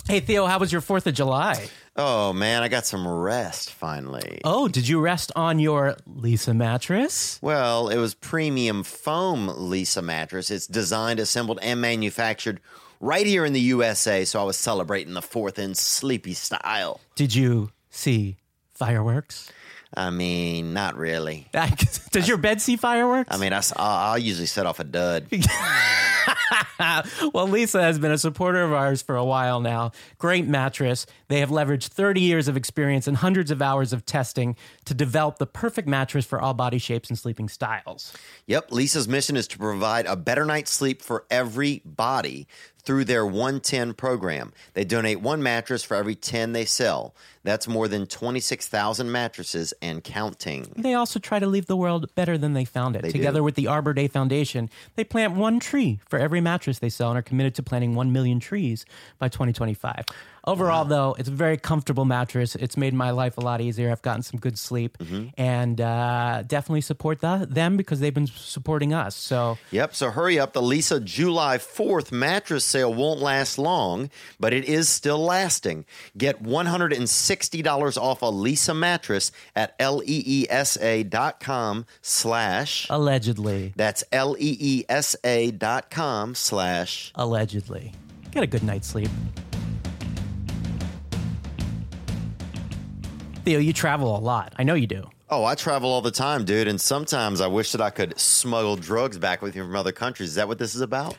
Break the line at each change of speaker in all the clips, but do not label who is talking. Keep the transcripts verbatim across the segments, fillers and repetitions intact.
Hey, Theo, how was your fourth of July?
Oh, man, I got some rest finally.
Oh, did you rest on your Leesa mattress?
Well, it was premium foam Leesa mattress. It's designed, assembled, and manufactured right here in the U S A, so I was celebrating the fourth in sleepy style.
Did you see fireworks?
I mean, not really.
Does your bed see fireworks?
I mean, I, I'll usually set off a dud.
Well, Leesa has been a supporter of ours for a while now. Great mattress. They have leveraged thirty years of experience and hundreds of hours of testing to develop the perfect mattress for all body shapes and sleeping styles.
Yep, Leesa's mission is to provide a better night's sleep for every body through their one ten program. They donate one mattress for every ten they sell. That's more than twenty-six thousand mattresses and counting.
They also try to leave the world better than they found it.
They
Together
do.
with the Arbor Day Foundation, they plant one tree for every mattress they sell and are committed to planting one million trees by twenty twenty-five. Overall, wow. though, it's a very comfortable mattress. It's made my life a lot easier. I've gotten some good sleep, mm-hmm. and uh, definitely support the, them because they've been supporting us. So,
Yep, so hurry up. The Leesa July fourth mattress sale won't last long, but it is still lasting. Get one hundred sixty dollars off a Leesa mattress at leesa dot com slash
allegedly.
That's leesa dot com slash
allegedly. Get a good night's sleep. Theo, you travel a lot. I know you do.
Oh, I travel all the time, dude. And sometimes I wish that I could smuggle drugs back with me from other countries. Is that what this is about?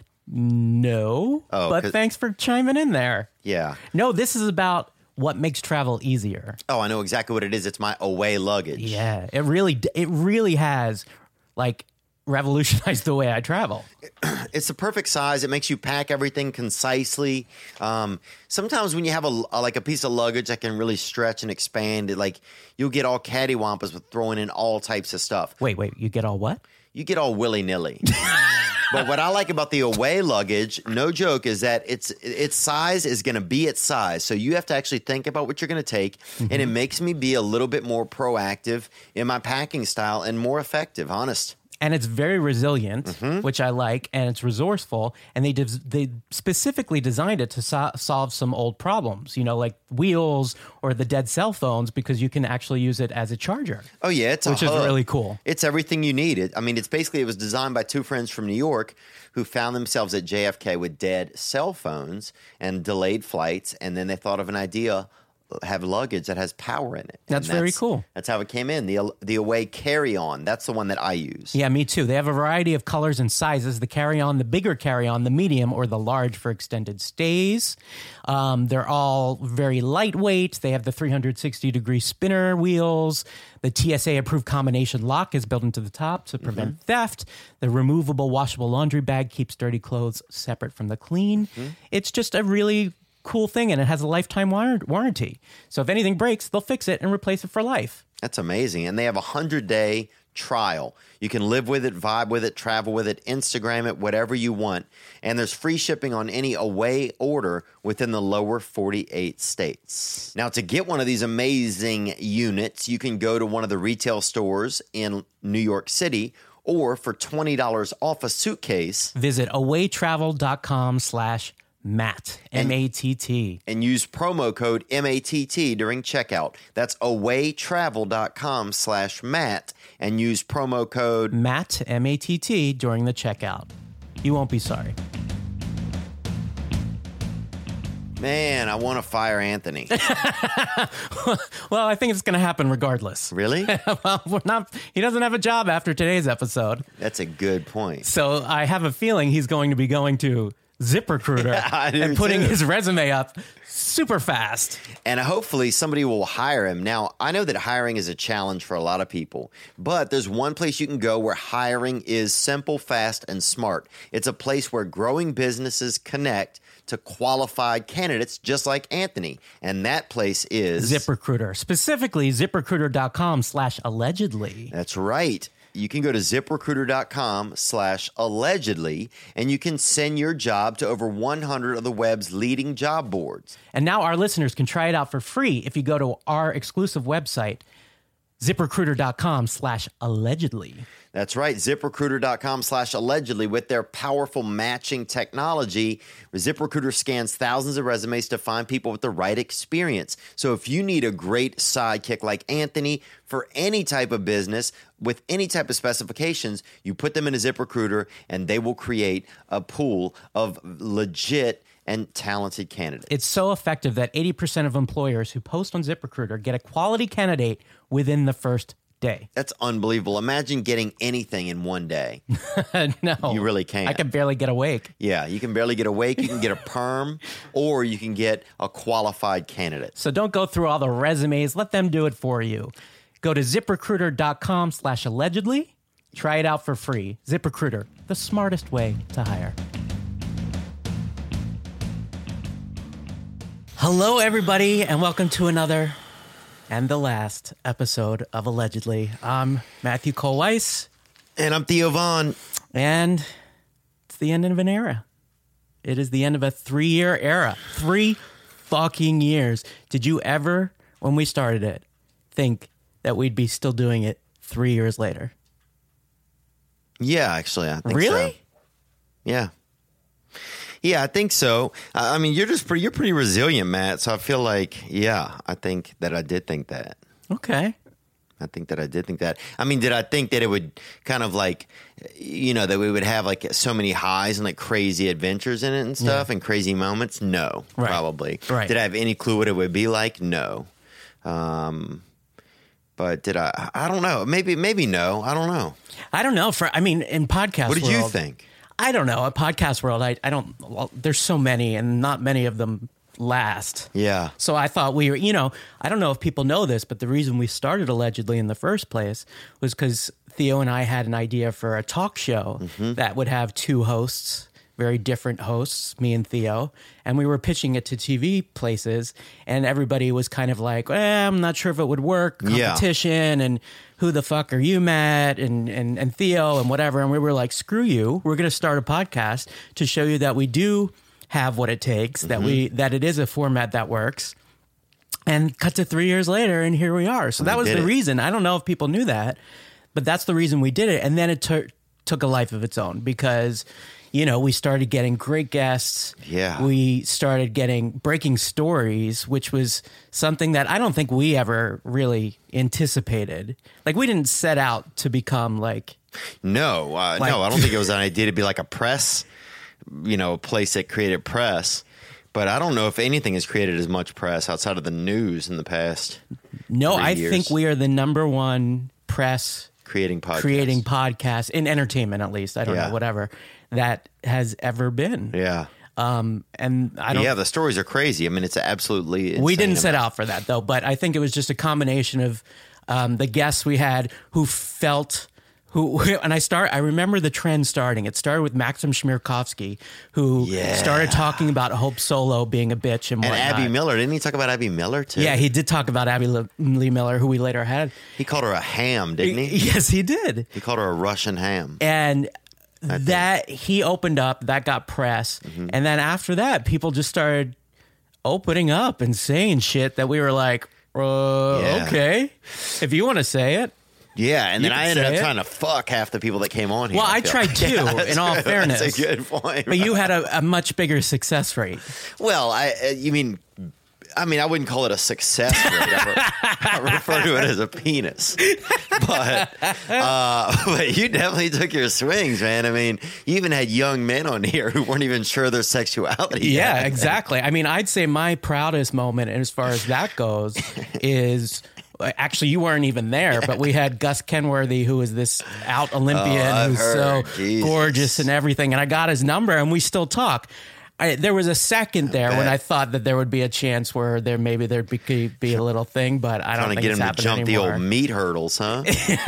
No.
Oh,
but thanks for chiming in there.
Yeah.
No, this is about what makes travel easier.
Oh, I know exactly what it is. It's my away luggage.
Yeah. It really, it really has, like, revolutionized the way I travel.
It's the perfect size. It makes you pack everything concisely. Um, sometimes when you have a, a like a piece of luggage that can really stretch and expand, it, like you'll get all cattywampus with throwing in all types of stuff.
Wait, wait, you get all what?
You get all willy-nilly. But what I like about the away luggage, no joke, is that its its size is going to be its size. So you have to actually think about what you're going to take, mm-hmm. and it makes me be a little bit more proactive in my packing style and more effective, honest.
And it's very resilient,
mm-hmm.
which I like, and it's resourceful. And they des- they specifically designed it to so- solve some old problems, you know, like wheels or the dead cell phones, because you can actually use it as a charger.
Oh, yeah. It's
Which
a
is
hub.
really cool.
It's everything you need. It, I mean, it's basically, it was designed by two friends from New York who found themselves at J F K with dead cell phones and delayed flights. And then they thought of an idea, have luggage that has power in it.
That's,
that's
very cool.
That's how it came in. The the Away carry-on. That's the one that I use.
Yeah, me too. They have a variety of colors and sizes. The carry-on, the bigger carry-on, the medium, or the large for extended stays. Um, they're all very lightweight. They have the three hundred sixty degree spinner wheels. The T S A-approved combination lock is built into the top to prevent mm-hmm. theft. The removable washable laundry bag keeps dirty clothes separate from the clean. Mm-hmm. It's just a really cool thing, and it has a lifetime war- warranty. So if anything breaks, they'll fix it and replace it for life.
That's amazing. And they have a hundred-day trial. You can live with it, vibe with it, travel with it, Instagram it, whatever you want. And there's free shipping on any Away order within the lower forty-eight states. Now, to get one of these amazing units, you can go to one of the retail stores in New York City, or for twenty dollars off a suitcase,
visit awaytravel.com slash Matt, M A T T.
And use promo code M A T T during checkout. That's awaytravel.com slash Matt and use promo code
Matt, M A T T, during the checkout. You won't be sorry.
Man, I want to fire Anthony.
Well, I think it's going to happen regardless.
Really?
Well, we're not. He doesn't have a job after today's episode.
That's a good point.
So I have a feeling he's going to be going to ZipRecruiter
yeah,
and putting
too.
his resume up super fast.
And hopefully somebody will hire him. Now, I know that hiring is a challenge for a lot of people, but there's one place you can go where hiring is simple, fast, and smart. It's a place where growing businesses connect to qualified candidates just like Anthony. And that place is
ZipRecruiter, specifically ZipRecruiter.com slash allegedly.
That's right. You can go to ZipRecruiter.com slash allegedly, and you can send your job to over one hundred of the web's leading job boards.
And now our listeners can try it out for free if you go to our exclusive website, ZipRecruiter.com slash allegedly.
That's right. ZipRecruiter.com slash allegedly. With their powerful matching technology, ZipRecruiter scans thousands of resumes to find people with the right experience. So if you need a great sidekick like Anthony for any type of business with any type of specifications, you put them in a ZipRecruiter and they will create a pool of legit and talented candidates.
It's so effective that eighty percent of employers who post on ZipRecruiter get a quality candidate within the first day.
That's unbelievable. Imagine getting anything in one day.
No.
You really can't.
I can barely get awake.
Yeah, you can barely get awake. You can get a perm, or you can get a qualified candidate.
So don't go through all the resumes. Let them do it for you. Go to ZipRecruiter.com slash allegedly. Try it out for free. ZipRecruiter, the smartest way to hire. Hello, everybody, and welcome to another and the last episode of Allegedly. I'm Matthew Cole Weiss.
And I'm Theo Vaughn.
And it's the end of an era. It is the end of a three-year era. Three fucking years. Did you ever, when we started it, think that we'd be still doing it three years later?
Yeah, actually, I think
really?
so. Yeah. Yeah, I think so. I mean, you're just pretty, you're pretty resilient, Matt. So I feel like, yeah, I think that I did think that.
Okay.
I think that I did think that. I mean, did I think that it would kind of like, you know, that we would have like so many highs and like crazy adventures in it and stuff, yeah, and crazy moments? No,
right.
Probably.
Right.
Did I have any clue what it would be like? No. Um, but did I? I don't know. Maybe, maybe no. I don't know.
I don't know. For I mean, in podcast,
what did
world,
you think?
I don't know. A podcast world, I, I don't, well, there's so many and not many of them last.
Yeah.
So I thought we were, you know, I don't know if people know this, but the reason we started Allegedly in the first place was because Theo and I had an idea for a talk show mm-hmm. that would have two hosts, very different hosts, me and Theo, and we were pitching it to T V places, and everybody was kind of like, eh, I'm not sure if it would work, competition, yeah, and who the fuck are you, Matt, and, and, and Theo, and whatever, and we were like, screw you, we're going to start a podcast to show you that we do have what it takes, mm-hmm. that we that it is a format that works, and cut to three years later, and here we are. So
we
that was the
it.
reason. I don't know if people knew that, but that's the reason we did it, and then it t- took a life of its own because, you know, we started getting great guests.
Yeah.
We started getting breaking stories, which was something that I don't think we ever really anticipated. Like, we didn't set out to become like...
No, uh, like, no, I don't think it was an idea to be like a press, you know, a place that created press. But I don't know if anything has created as much press outside of the news in the past.
No, I
years.
think we are the number one press...
Creating podcasts.
Creating podcasts, in entertainment at least, I don't
yeah.
know, whatever, that has ever been.
Yeah.
Um, and I don't...
Yeah, the stories are crazy. I mean, it's absolutely insane.
We didn't set out for that, though, but I think it was just a combination of um, the guests we had who felt... Who, and I start. I remember the trend starting. It started with Maxim Shmirkovsky, who
yeah.
started talking about Hope Solo being a bitch and whatnot.
And Abby Miller. Didn't he talk about Abby Miller, too?
Yeah, he did talk about Abby Lee Miller, who we later had.
He called her a ham, didn't he?
Yes, he did.
He called her a Russian ham.
And that he opened up, that got press. Mm-hmm. And then after that, people just started opening up and saying shit that we were like, uh, yeah. okay, if you want to say it.
Yeah, and
you
then I ended up
it.
trying to fuck half the people that came on here.
Well, I, I tried
like.
too,
yeah,
in all fairness.
That's a good point.
But you had a, a much bigger success rate.
Well, I uh, you mean... I mean, I wouldn't call it a success rate. I, re- I refer to it as a penis. But, uh, but you definitely took your swings, man. I mean, you even had young men on here who weren't even sure their sexuality.
Yeah,
yet.
exactly. I mean, I'd say my proudest moment, as far as that goes, is... Actually, you weren't even there, but we had Gus Kenworthy, who is this out Olympian
oh,
who's
heard.
so
Jesus.
gorgeous and everything. And I got his number, and we still talk. I, there was a second there when I thought that there would be a chance where there maybe there'd be, be a little thing, but I don't
Trying
think
to get
it's
him to jump
anymore.
the old meat hurdles, huh?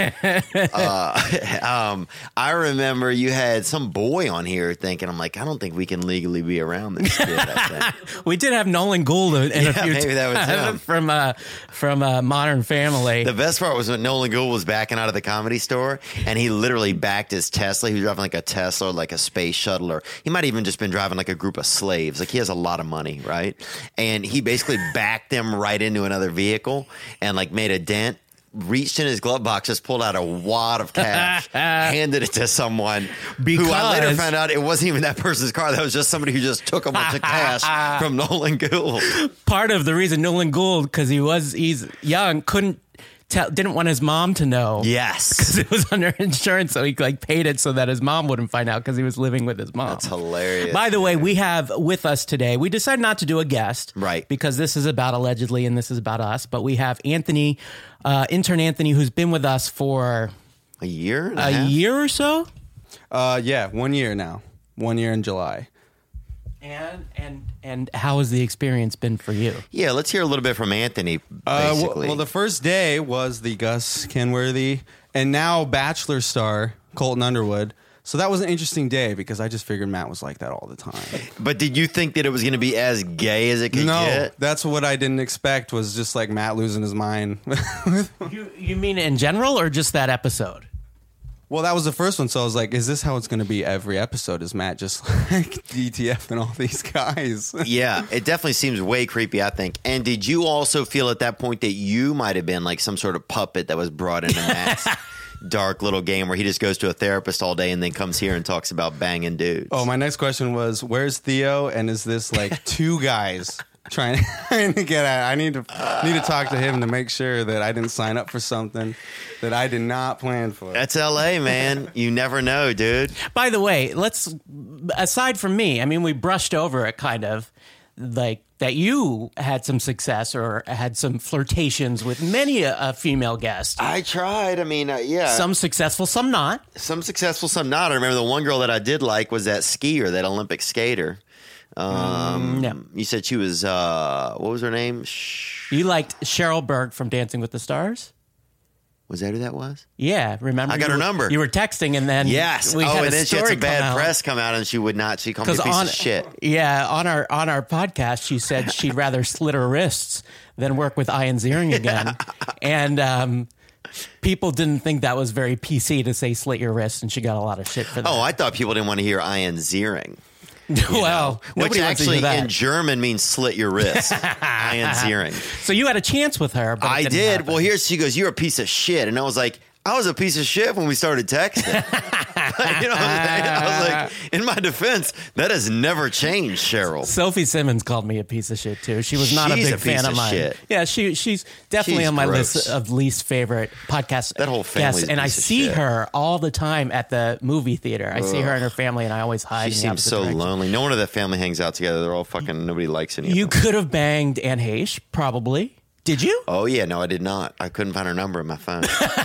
uh, um, I remember you had some boy on here thinking, I'm like, I don't think we can legally be around this kid. I think.
We did have Nolan Gould in
yeah,
a few
maybe that was him.
from uh, from uh, Modern Family.
The best part was when Nolan Gould was backing out of the Comedy Store, and he literally backed his Tesla. He was driving like a Tesla, or like a space shuttle, or he might even just been driving like a group of slaves. Like he has a lot of money, right? And he basically backed them right into another vehicle and like made a dent reached in his glove box, just pulled out a wad of cash, handed it to someone
Because-
who I later found out it wasn't even that person's car. That was just somebody who just took a bunch of cash from Nolan Gould.
Part of the reason Nolan Gould, because he was he's young, couldn't tell, didn't want his mom to know.
Yes.
Because it was under insurance, so he like paid it so that his mom wouldn't find out because he was living with his mom.
That's hilarious.
By the way, we have with us today, we decided not to do a guest.
Right.
Because this is about allegedly and this is about us. But we have Anthony, uh, intern Anthony, who's been with us for
A year and a,
a
half?
year or so.
Uh, yeah, one year now. One year in July.
And and and how has the experience been for you?
Yeah, let's hear a little bit from Anthony,
Uh,
basically.
well, well, the first day was the Gus Kenworthy and now Bachelor star Colton Underwood. So that was an interesting day because I just figured Matt was like that all the time.
but did you think that it was going to be as gay as it could
No,
get?
that's what I didn't expect was just like Matt losing his mind.
You you mean in general or just that episode?
Well, that was the first one, so I was like, is this how it's going to be every episode? Is Matt just like D T F and all these guys?
Yeah, it definitely seems way creepy, I think. And did you also feel at that point that you might have been like some sort of puppet that was brought into Matt's dark little game where he just goes to a therapist all day and then comes here and talks about banging dudes?
Oh, my next question was, where's Theo? And is this like two guys trying, trying to get at? I need to need to talk to him to make sure that I didn't sign up for something that I did not plan for.
That's L A, man. You never know, dude.
By the way, let's aside from me, I mean, we brushed over it kind of like that you had some success or had some flirtations with many a, a female guest.
I tried. I mean, uh, yeah.
Some successful, some not.
Some successful, some not. I remember the one girl that I did like was that skier, that Olympic skater. Um,
yeah.
You said she was, uh, what was her name? Sh-
You liked Cheryl Berg from Dancing with the Stars?
was that who that was?
Yeah, remember?
I got
You
her
were-
number.
You were texting and then
Yes.
we
oh,
had
and
a
then she had
story
some
come
bad
out.
press come out and she would not. She called me a piece
on
of shit.
yeah on our on our podcast she said she'd rather slit her wrists than work with Ian Ziering again, and um, people didn't think that was very P C to say slit your wrists, and she got a lot of shit for that.
Oh, I thought people didn't want to hear Ian Ziering.
well,
Which
nobody wants to hear
actually
that.
in German means slit your wrist. Ian Ziering.
So you had a chance with her, but it
I
didn't
did.
happen.
Well, here she goes, you're a piece of shit. And I was like, I was a piece of shit when we started texting. You know what I'm saying? I was like, in my defense, that has never changed, Cheryl.
Sophie Simmons called me a piece of shit too. She was not
She's
a
a
big
piece
fan of
of
mine.
shit.
Yeah, she she's definitely
She's
on my
gross.
list of least favorite podcast.
That whole family's
guests.
a
And I
piece of
see
shit.
her all the time at the movie theater. I see her and her family, and I always hide.
She
in the
seems
opposite
so
direction.
lonely. No one of that family hangs out together. They're all fucking, nobody likes any
You
of them.
could have banged Anne Heche, probably. Did you?
Oh, yeah. No, I did not. I couldn't find her number in my phone.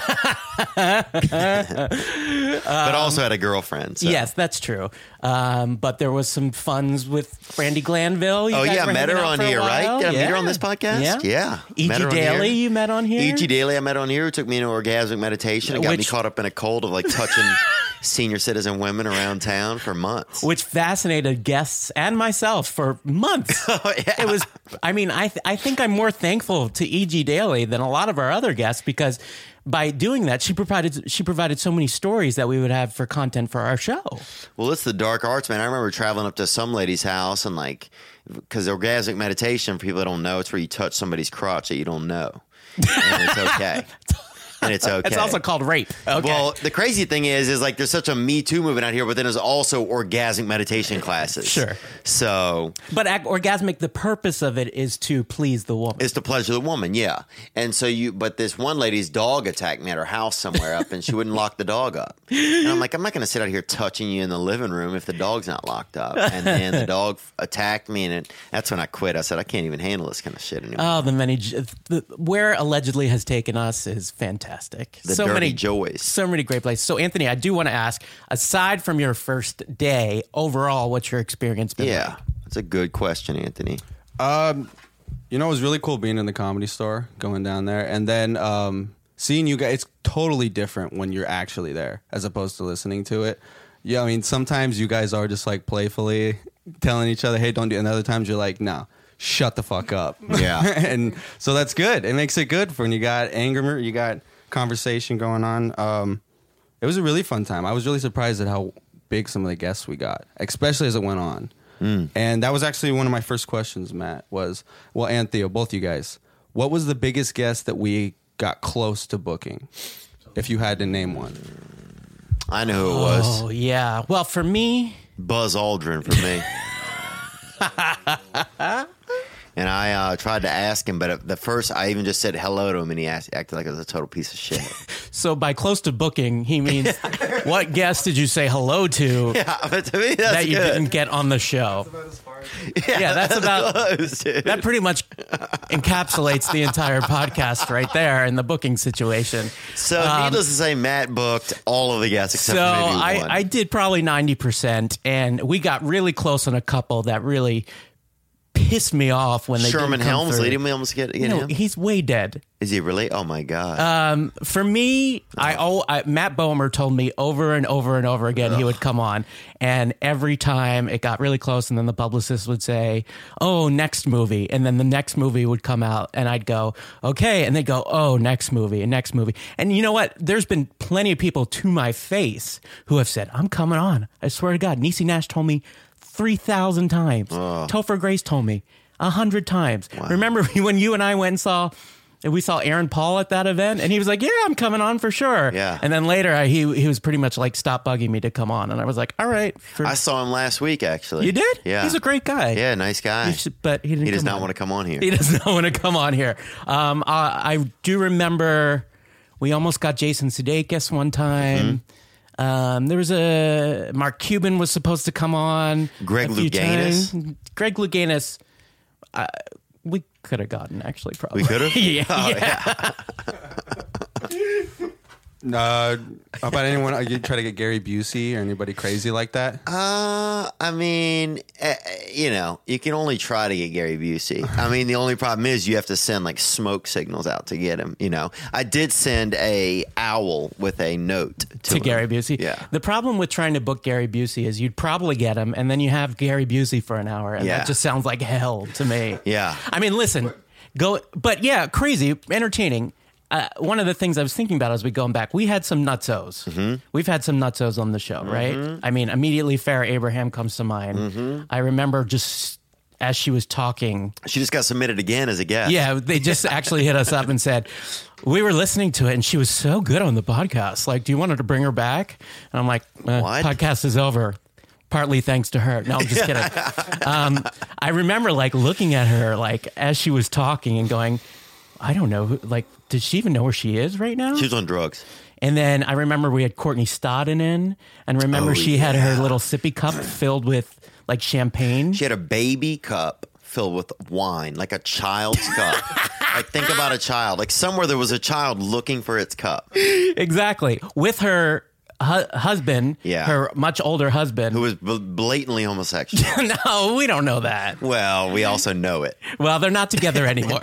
But also had a girlfriend. So.
Yes, that's true. Um, but there was some funs with Brandy Glanville. You
Oh,
guys
yeah.
were
Met her
hanging out
on
for a
here, right?
while.
Did I meet her
Yeah.
on this podcast?
Yeah.
Yeah.
E
Met
G
her on
Daily,
here.
you met on here?
E G Daily, I met on here. Who took me into orgasmic meditation and got me
Which-
caught up in a cult of like touching senior citizen women around town for months.
Which fascinated guests and myself for months.
Oh, yeah.
It was, I mean, I th- I think I'm more thankful to E G Daily than a lot of our other guests because by doing that, she provided she provided so many stories that we would have for content for our show.
Well, it's the dark arts, man. I remember traveling up to some lady's house and like, because orgasmic meditation, for people that don't know, it's where you touch somebody's crotch that you don't know. And it's okay. And it's okay.
It's also called rape. Okay.
Well, the crazy thing is, is like there's such a Me Too movement out here, but then there's also orgasmic meditation classes.
Sure.
So
but ag- orgasmic, the purpose of it is to please the woman.
it's to pleasure the woman, yeah. And so you, but this one lady's dog attacked me at her house somewhere up, and she wouldn't lock the dog up. And I'm like, I'm not going to sit out here touching you in the living room if the dog's not locked up. And then the dog attacked me, and it, that's when I quit. I said, I can't even handle this kind of shit anymore.
Oh, the many j- the, where allegedly has taken us is fantastic.
The
so
dirty
many
joys.
so many great places. So, Anthony, I do want to ask: aside from your first day, overall, what's your experience been
Yeah,
like?
that's a good question, Anthony.
Um, you know, it was really cool being in the Comedy Store, going down there, and then um, seeing you guys. It's totally different when you're actually there as opposed to listening to it. Yeah, I mean, sometimes you guys are just like playfully telling each other, "Hey, don't do," and other times you're like, "No, shut the fuck up."
Yeah.
And so that's good. It makes it good for when you got anger, you got conversation going on. Um, it was a really fun time. I was really surprised at how big some of the guests we got, especially as it went on. Mm. And that was actually one of my first questions, Matt, was, well, and Theo, both you guys, what was the biggest guest that we got close to booking? If you had to name one.
I know who it was.
Oh, yeah. Well, for me...
Buzz Aldrin for me. And I uh, tried to ask him, but at the first I even just said hello to him, and he asked, acted like it was a total piece of shit.
So by close to booking, he means what guest did you say hello to
Yeah, but to me, that's
that you
good.
didn't get on the show?
Yeah,
Yeah, that's about
close, dude.
that pretty much encapsulates the entire podcast right there in the booking situation.
So, needless to say, Matt booked all of the guests except
So
for maybe
I,
one.
I did probably ninety percent, and we got really close on a couple that really pissed me off when they
Sherman
didn't come
Helmsley,
through.
didn't we almost get, get
No,
him?
he's way dead.
Is he really? Oh, my God.
Um, for me, I, oh, I Matt Bomer told me over and over and over again he would come on, and every time it got really close, and then the publicist would say, "Oh, next movie," and then the next movie would come out, and I'd go, "Okay," and they'd go, "Oh, next movie, and next movie," and you know what? There's been plenty of people to my face who have said, "I'm coming on." I swear to God, Niecy Nash told me three thousand times. Topher Grace told me a hundred times. Remember when you and I went and saw. And we saw Aaron Paul at that event, and he was like, "Yeah, I'm coming on for sure."
Yeah.
And then later, I, he he was pretty much like, "Stop bugging me to come on," and I was like, "All right." For,
I saw him last week, actually.
you did?
Yeah.
He's a great guy.
Yeah, nice guy.
He should- but he didn't.
He does
come
not
on.
want to come on here.
He does not want to come on here. Um, I, I do remember we almost got Jason Sudeikis one time.
Mm-hmm.
Um, there was a Mark Cuban was supposed to come on.
Greg
a few
Louganis?
times. Greg Louganis. Uh, we could have gotten actually probably.
We could have?
yeah.
Oh,
yeah.
Uh, how about anyone? You try to get Gary Busey or anybody crazy like that?
Uh, I mean, uh, you know, you can only try to get Gary Busey. I mean, the only problem is you have to send like smoke signals out to get him. You know, I did send a owl with a note to,
to
him.
Gary Busey.
Yeah.
The problem with trying to book Gary Busey is you'd probably get him, and then you have Gary Busey for an hour, and
Yeah.
that just sounds like hell to me.
Yeah.
I mean, listen, go, but yeah, crazy, entertaining. Uh, one of the things I was thinking about as we going back, we had some nutsos.
Mm-hmm.
We've had some nutsos on the show, right? I mean, immediately Farrah Abraham comes to mind.
Mm-hmm.
I remember just as she was talking,
She just got submitted again as a guest.
yeah, they just actually hit us up and said, we were listening to it and she was so good on the podcast. Like, do you want her to bring her back? And I'm like, uh,
What?
podcast is over. Partly thanks to her. No, I'm just kidding. um, I remember like looking at her like as she was talking and going, I don't know, who- like, does she even know where she is right now?
She was on drugs.
And then I remember we had Courtney Stodden in, and remember
Oh,
she had her
yeah.
little sippy cup filled with like champagne.
She had a baby cup filled with wine, like a child's cup. Like, think about a child. Like, somewhere there was a child looking for its cup.
Exactly. With her hu- husband,
Yeah.
her much older husband.
Who was bl- blatantly homosexual.
No, we don't know that.
Well, we also know it.
Well, they're not together anymore.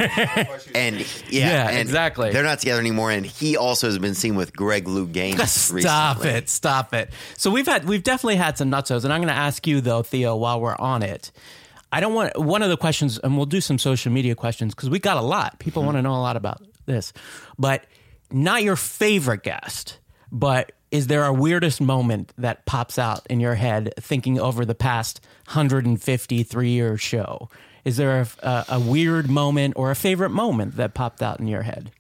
And yeah,
Yeah,
and
exactly.
They're not together anymore, and he also has been seen with Greg Louganis.
Stop
recently.
it. Stop it. So we've had we've definitely had some nutsos, and I'm going to ask you though, Theo, while we're on it. I don't want one of the questions, and we'll do some social media questions because we got a lot. People want to know a lot about this, but not your favorite guest. But is there a weirdest moment that pops out in your head thinking over the past one hundred fifty-three year show? Is there a, a, a weird moment or a favorite moment that popped out in your head?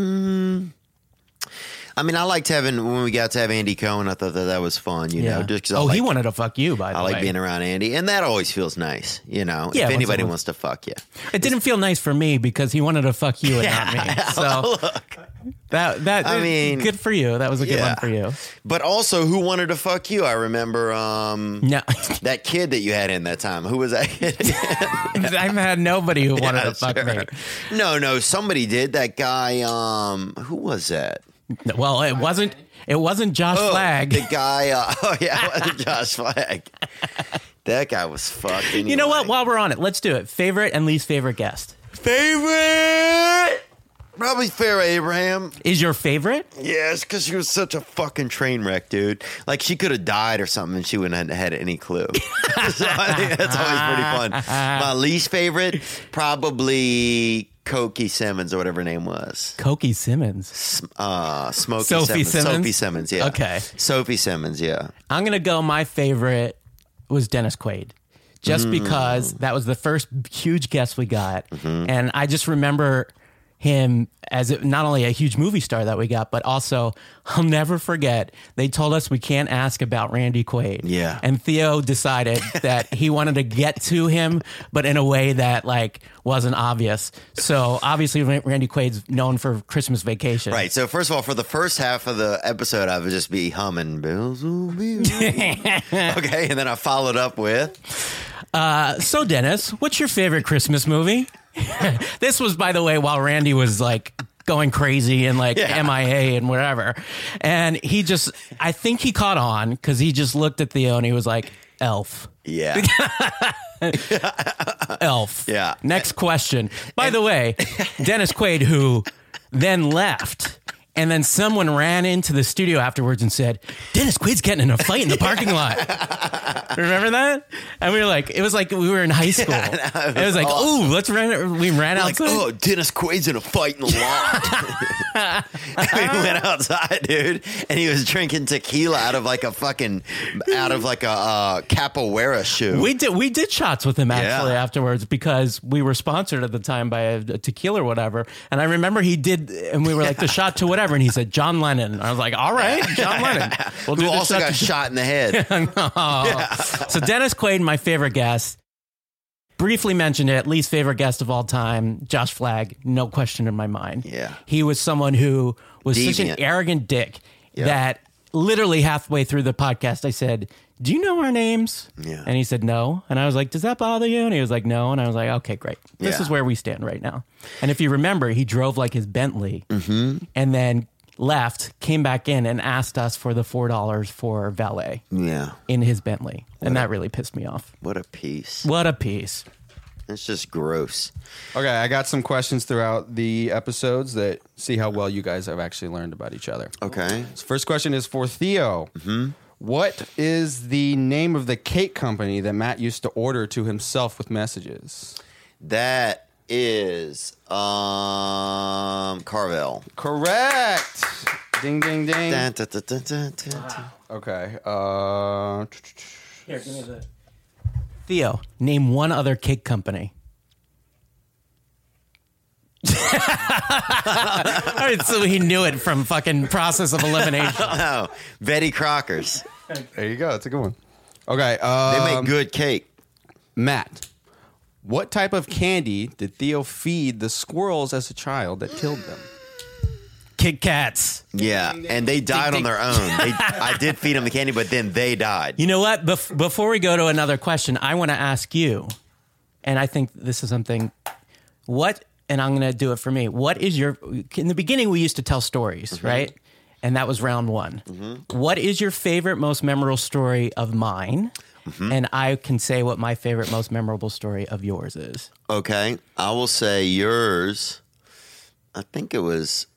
I mean, I liked having when we got to have Andy Cohen. I thought that that was fun. You know, just 'cause I
oh,
like,
he wanted to fuck you, by the
I
way.
like being around Andy, and that always feels nice. You know,
Yeah,
if
once
anybody
in a-
wants to fuck you.
It didn't feel nice for me because he wanted to fuck you and not me. So that that
I mean,
good for you. That was a good
yeah.
one for you.
But also, who wanted to fuck you? I remember um,
No,
that kid that you had in that time. Who was that kid?
I've had nobody who wanted
Yeah,
to fuck
sure.
me.
No, no, somebody did. That guy. Um, who was that?
Well, it wasn't. It wasn't Josh
Oh,
Flagg.
the guy. Uh, oh yeah, it wasn't Josh Flagg. That guy was fucked. Anyway.
You know what? While we're on it, let's do it. Favorite and least favorite guest
Favorite? Probably Farrah Abraham.
is your favorite.
Yes, because she was such a fucking train wreck, dude. Like, she could have died or something and she wouldn't have had any clue. So I think that's always pretty fun. My least favorite, probably Cokie Simmons or whatever her name was.
Cokie Simmons.
S- Uh, Smokey
Sophie
Simmons.
Simmons?
Sophie Simmons, yeah.
Okay.
Sophie Simmons, yeah.
I'm gonna go. My favorite was Dennis Quaid, just because that was the first huge guest we got, and I just remember him as a, not only a huge movie star that we got, but also I'll never forget. They told us we can't ask about Randy Quaid.
Yeah.
And Theo decided that he wanted to get to him, but in a way that like wasn't obvious. So obviously Randy Quaid's known for Christmas Vacation.
Right. So first of all, for the first half of the episode, I would just be humming bells will be ringing. Okay, and then I followed up with
Uh, so Dennis, what's your favorite Christmas movie? This was, by the way, while Randy was like going crazy and like
Yeah.
M I A and whatever. And he just, I think he caught on because he just looked at Theo and he was like, Elf.
yeah.
Elf.
Yeah.
Next question. By the way, Dennis Quaid, who then left, and then someone ran into the studio afterwards and said, Dennis Quaid's getting in a fight in the parking lot. Remember that? And we were like, it was like we were in high school.
Yeah, no, it was
it was like,
awesome.
ooh, let's run. We ran
Like,
outside.
oh, Dennis Quaid's in a fight in the lot. And we went outside, dude, and he was drinking tequila out of like a fucking, out of like a uh, capoeira shoe.
We did we did shots with him actually
Yeah.
afterwards because we were sponsored at the time by a, a tequila or whatever. And I remember he did, and we were like, the shot to whatever. And he said, John Lennon. And I was like, all right, John Lennon. We'll
Who
do the
also
shot
got
to-
shot in the head.
So Dennis Quaid, my favorite guest. Briefly mentioned it, least favorite guest of all time, Josh Flagg, no question in my mind.
Yeah.
He was someone who was such
Deviant.
an arrogant dick
Yeah.
that literally halfway through the podcast, I said, do you know our names?
Yeah.
And he said, no. And I was like, does that bother you? And he was like, no. And I was like, okay, great. This
Yeah.
is where we stand right now. And if you remember, he drove like his Bentley
Mm-hmm.
and then left, came back in and asked us for the four dollars for valet
Yeah.
in his Bentley. And that really pissed me off.
What a piece.
What a piece.
It's just gross.
Okay, I got some questions throughout the episodes that see how well you guys have actually learned about each other.
Okay.
So first question is for Theo. Mm-hmm. What is the name of the cake company that Matt used to order to himself with messages?
That is um Carvel.
Correct. Ding, ding, ding.
Dun, dun, dun, dun, dun, dun, dun.
Okay. Uh,
Here, give me the. Theo, name one other cake company. All right, so he knew it from fucking process of elimination.
Oh, Betty Crocker's.
there you go. That's a good one. Okay.
They
Um,
make good cake.
Matt, what type of candy did Theo feed the squirrels as a child that killed them?
Kit Kats.
Yeah, and they died on
ding.
their own. They, I did feed them the candy, but then they died.
You know what? Bef- before we go to another question, I want to ask you, and I think this is something, what, and I'm going to do it for me. What is your, in the beginning, we used to tell stories,
Mm-hmm.
right? And that was round one.
Mm-hmm.
What is your favorite, most memorable story of mine?
Mm-hmm.
And I can say what my favorite, most memorable story of yours is.
Okay, I will say yours. I think it was.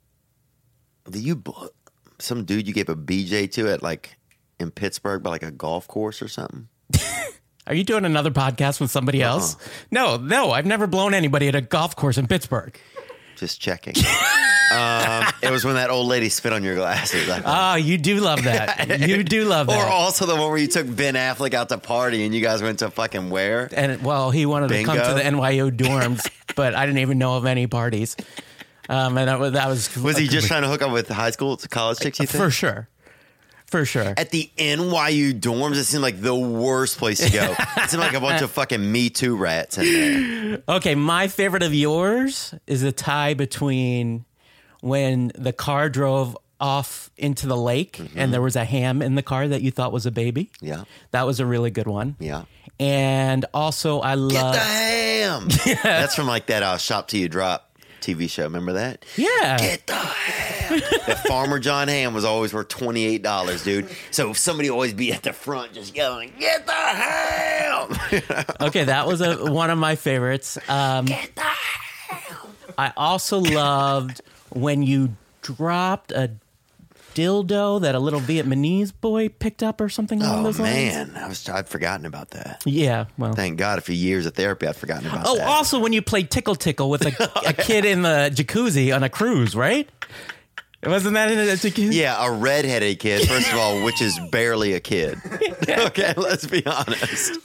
Did you bl- some dude you gave a B J to at like in Pittsburgh by like a golf course or something?
Are you doing another podcast with somebody else? No, no, I've never blown anybody at a golf course in Pittsburgh.
Just checking. um, it was when that old lady spit on your glasses. I think.
Oh, you do love that. You do love
Or
that.
also the one where you took Ben Affleck out to party and you guys went to fucking where?
And well, he wanted to come
Bingo.
to the N Y U dorms, but I didn't even know of any parties. Um, and that was, that was
Was he just trying to hook up with high school, college chicks, you think?
for sure, for sure.
At the N Y U dorms, it seemed like the worst place to go. It seemed like a bunch of fucking Me Too rats in there.
Okay, my favorite of yours is a tie between when the car drove off into the lake and there was a ham in the car that you thought was a baby.
Yeah.
That was a really good one.
Yeah.
And also, I
Get
love.
the ham. That's from like that uh, Shop Till You Drop T V show. Remember that?
Yeah.
Get the ham. That Farmer John ham was always worth twenty-eight dollars, dude. So somebody always be at the front just yelling, get the ham.
Okay, that was a, one of my favorites. Um,
Get the ham.
I also loved when you dropped a dildo that a little Vietnamese boy picked up or something along
Oh,
those lines.
man. I was, I'd forgotten about that.
Yeah, well.
Thank God, for years of therapy, I'd forgotten about
Oh,
that.
also when you played Tickle Tickle with a, a kid in the jacuzzi on a cruise, right? Wasn't that in a jacuzzi?
Yeah, a redheaded kid, first of all, which is barely a kid. Okay, let's be honest.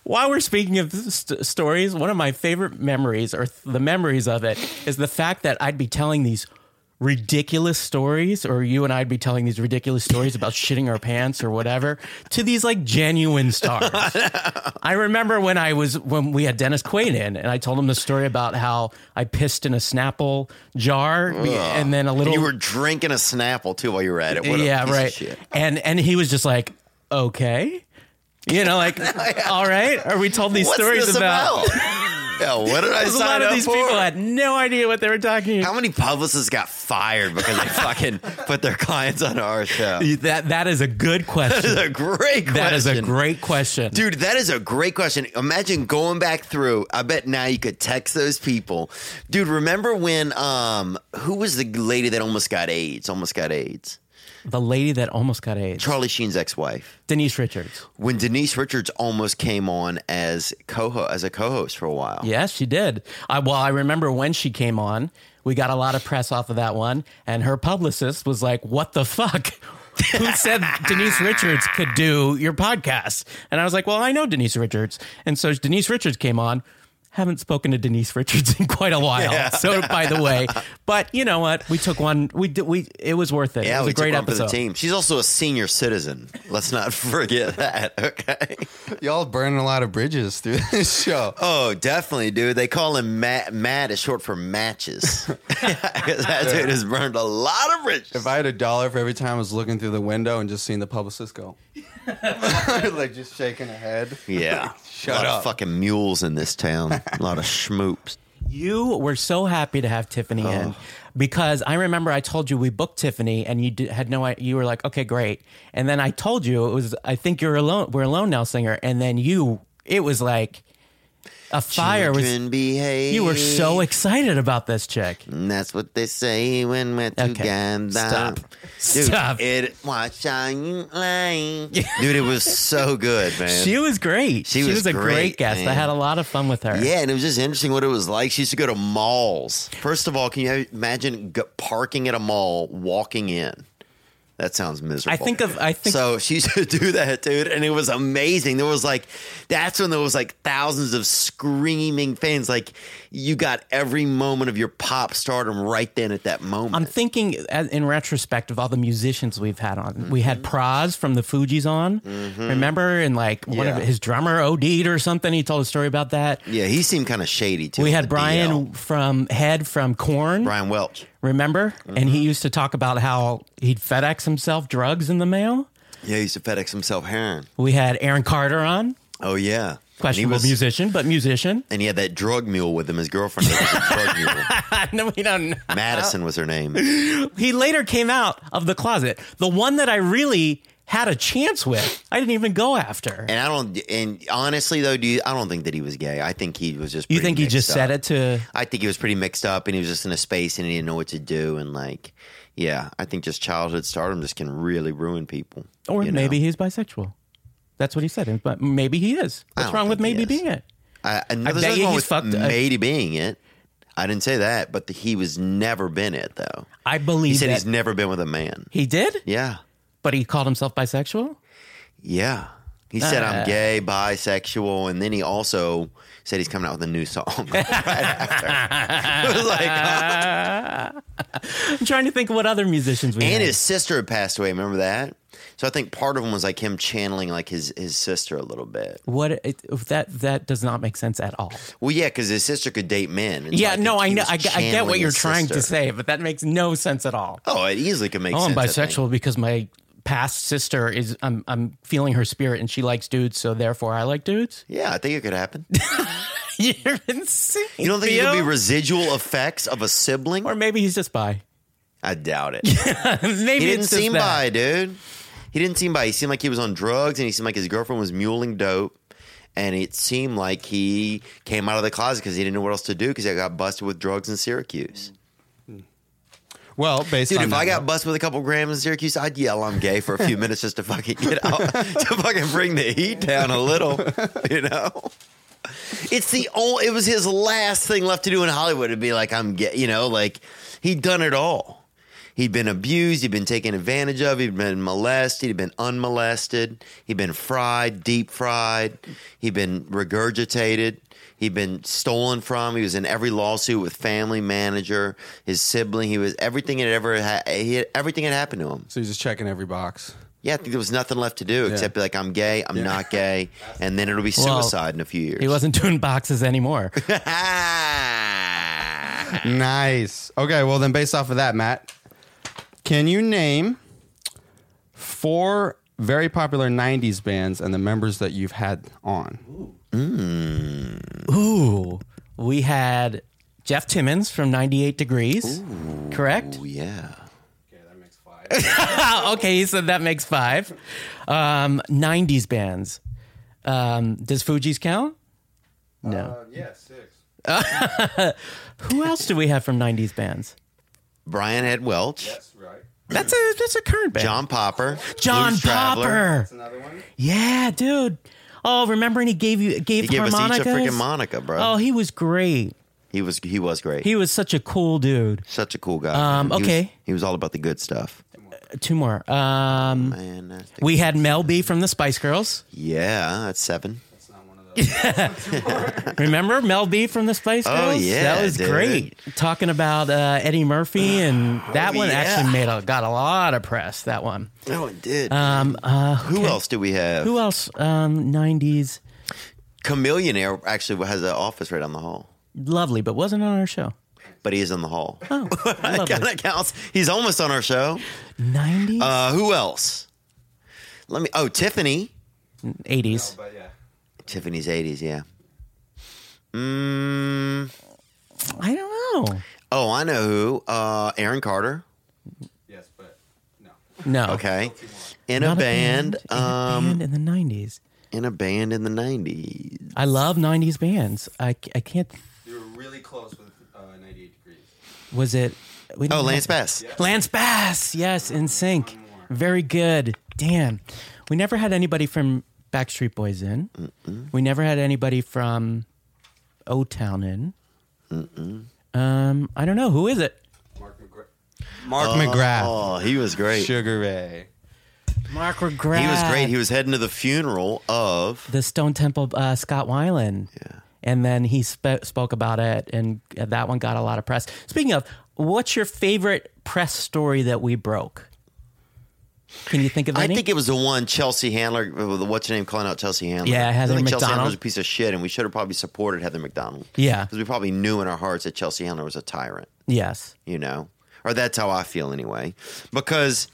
while we're speaking of st- stories, one of my favorite memories, or th- the memories of it, is the fact that I'd be telling these ridiculous stories, or you and I'd be telling these ridiculous stories about shitting our pants or whatever, to these like genuine stars. I remember when I was when we had Dennis Quaid in, and I told him the story about how I pissed in a Snapple jar, Ugh. and then a little.
And you were drinking a Snapple too while you were at it. What a
yeah,
piece
right.
Of shit.
And and he was just like, okay, you know, like, all right. Or we told these
What's
stories
this
about.
about? Yeah, what did I sign
a lot of
up
these
for?
people had no idea what they were talking about.
How many publicists got fired because they fucking put their clients on our show?
That that is a good question.
That is a great question.
That is a great question.
Dude, that is a great question. Imagine going back through. I bet now you could text those people. Dude, remember when, um, who was the lady that almost got AIDS? Almost got AIDS.
The lady that almost got AIDS.
Charlie Sheen's ex-wife.
Denise Richards.
When Denise Richards almost came on as co as a co-host for a while.
Yes, she did. I, well, I remember when she came on, we got a lot of press off of that one, and her publicist was like, what the fuck? Who said Denise Richards could do your podcast? And I was like, well, I know Denise Richards. And so Denise Richards came on. Haven't spoken to Denise Richards in quite a while. Yeah. So, by the way, but you know what? We took one. We did. We it was worth it.
Yeah,
it was
we
a great
took one
episode.
for the team. She's also a senior citizen. Let's not forget that. Okay.
Y'all burning a lot of bridges through this show.
Oh, definitely, dude. They call him Matt. Matt is short for matches. That dude has burned a lot of bridges.
If I had a dollar for every time I was looking through the window and just seeing the publicist go, like just shaking her head.
Yeah.
Shut
a lot
up.
of fucking mules in this town. A lot of schmoops.
You were so happy to have Tiffany
Oh.
in because I remember I told you we booked Tiffany and you did, had no idea. You were like, okay, great. And then I told you it was, I think you're alone. We're alone now, singer. And then you, it was like a fire was.
Children behave.
You were so excited about this chick.
And that's what they say when we're
Okay.
together.
Stop.
Dude,
Stop.
It, watch how you lie. Dude, it was so good, man.
She was great.
She was
a great,
great,
guest. I
man.
had a lot of fun with her.
Yeah, and it was just interesting what it was like. She used to go to malls. First of all, can you imagine go- parking at a mall, walking in? That sounds miserable.
I think of I think
So she used to do that, dude, and it was amazing. There was like, that's when there was like thousands of screaming fans. Like, you got every moment of your pop stardom right then at that moment.
I'm thinking as- in retrospect of all the musicians we've had on. Mm-hmm. We had Praz from the Fugees on. Mm-hmm. Remember? And like one
Yeah.
of his drummer OD'd or something. He told a story about that.
Yeah, he seemed kind of shady too.
We
with
had
the
Brian
D L.
from Head from Korn.
Brian Welch.
Remember? Mm-hmm. And he used to talk about how he'd FedEx himself drugs in the mail.
Yeah, he used to FedEx himself heroin.
We had Aaron Carter on.
Oh yeah,
Questionable
and he was,
musician, but musician.
and he had that drug mule with him. His girlfriend was a drug mule.
No, we don't know.
Madison was her name.
He later came out of the closet. The one that I really had a chance with, I didn't even go after.
And I don't. And honestly, though, do you, I don't think that he was gay. I think he was just.
You
pretty
think he
mixed
just
up.
said it to...
I think he was pretty mixed up, and he was just in a space, and he didn't know what to do, and like, yeah, I think just childhood stardom just can really ruin people.
Or
you
maybe
know?
he's bisexual. That's what he said. But maybe he is.
I
What's
don't
wrong with
think he
maybe
is.
being it?
I, I, no,
I
there's
bet
nothing
you
wrong
he's
with
fucked up.
maybe being it. I didn't say that, but the, he was never been it though.
I believe
He said
that
he's never been with a man.
he did,
Yeah,
but he called himself bisexual.
yeah. He said
Uh.
I'm gay, bisexual, and then he also said he's coming out with a new song right after. It was like,
I'm trying to think of what other musicians we
and
had.
his sister had passed away. Remember that? So I think part of him was like him channeling like his, his sister a little bit.
What it, that that does not make sense at all.
Well, yeah, because his sister could date men. And so
Yeah,
I think
no, I
he
know,
was
I, get- I get what
channeling
you're
his
trying to
sister.
say, but that makes no sense at all.
Oh, it easily could make
Oh, I'm
sense. I think.
bisexual because my past sister is. I'm I'm feeling her spirit, and she likes dudes, so therefore I like dudes.
Yeah, I think it could happen.
You're insane.
You don't think it
Theo?
could be residual effects of a sibling?
Or maybe he's just bi.
I doubt it.
Maybe
He didn't
it's just
seem
that.
bi, dude. He didn't seem bi. He seemed like he was on drugs, and he seemed like his girlfriend was muling dope. And it seemed like he came out of the closet because he didn't know what else to do because he got busted with drugs in Syracuse.
Well, based
Dude,
on
if
that
I got
note-
busted with a couple grams in Syracuse, I'd yell I'm gay for a few minutes just to fucking get out, to fucking bring the heat down a little, you know? It's the only, it was his last thing left to do in Hollywood to be like, I'm gay, you know, like he'd done it all. He'd been abused. He'd been taken advantage of. He'd been molested. He'd been unmolested. He'd been fried, deep fried. He'd been regurgitated. He'd been stolen from. He was in every lawsuit with family, manager, his sibling. He was everything had ever ha- he had, everything had happened to him.
So he's just checking every box.
Yeah, I think there was nothing left to do except be like, I'm gay, I'm
Yeah.
not gay, and then it'll be
Well,
suicide in a few years.
He wasn't doing boxes anymore.
Nice. Okay, well then based off of that, Matt, can you name four very popular nineties bands and the members that you've had on?
Ooh, we had Jeff Timmons from ninety-eight Degrees, correct?
Oh, yeah.
Okay, that makes five.
Okay, so that makes five. Um, nineties bands. Um, does Fuji's count? No.
Uh, yeah, six.
Who else do we have from nineties bands?
Brian Ed Welch,
That's right.
That's a that's a current band.
John Popper,
John
Blues Traveler.
Popper.
That's another one.
Yeah, dude. Oh, remembering he gave you gave
He gave us each a
harmonicas?
freaking Monica, bro.
Oh, he was great.
He was he was great.
He was such a cool dude.
Such a cool guy.
Um,
man. He was-
okay.
he was all about the good stuff.
Uh, Two more. Um,
Man, that's the-
we had Mel B from the Spice Girls.
yeah, that's seven.
That's not one of those.
Remember Mel B from the Spice Girls?
Oh, yeah,
that was
dude.
great. Talking about uh, Eddie Murphy, and that
Oh,
one
yeah.
actually made a, got a lot of press. That one.
Oh, it did.
Um, uh,
Who
okay.
else do we have?
Who else? Um, nineties.
Chameleonaire actually has an office right on the hall,
Lovely, but wasn't on our show.
but he is on the hall.
Oh,
that
lovely.
kind of counts. He's almost on our show.
nineties,
Uh, who else? Let me. Oh, Tiffany.
eighties.
But yeah.
Tiffany's eighties. Yeah. Mm,
I don't know.
oh, I know who. Uh, Aaron Carter.
Yes, but no.
No.
Okay. In
Not
a band.
in
um,
a band in the nineties.
in a band in the nineties.
I love nineties bands. I, I can't.
You were really close with uh, ninety-eight degrees.
Was it? we
Oh,
didn't
Lance
have-
Bass.
Lance Bass. Yes, in sync.
One more.
Very good. Damn. We never had anybody from Backstreet Boys in. Mm-mm. We never had anybody from O Town in. Mm-mm. Um, I don't know. Who is it?
Mark McGrath. Mark McGrath.
Oh, he was great.
Sugar Ray.
Mark McGrath.
He was great. He was heading to the funeral of.
the Stone Temple uh, Scott Weiland.
Yeah.
And then he sp- spoke about it, and that one got a lot of press. Speaking of, what's your favorite press story that we broke? Can you think of
I
any?
think it was the one Chelsea Handler. What's your name? Calling out Chelsea Handler.
Yeah, Heather
I think Chelsea
McDonald.
Handler was a piece of shit, and we should have probably supported Heather McDonald.
Yeah.
because we probably knew in our hearts that Chelsea Handler was a tyrant.
Yes.
You know, or that's how I feel anyway. Because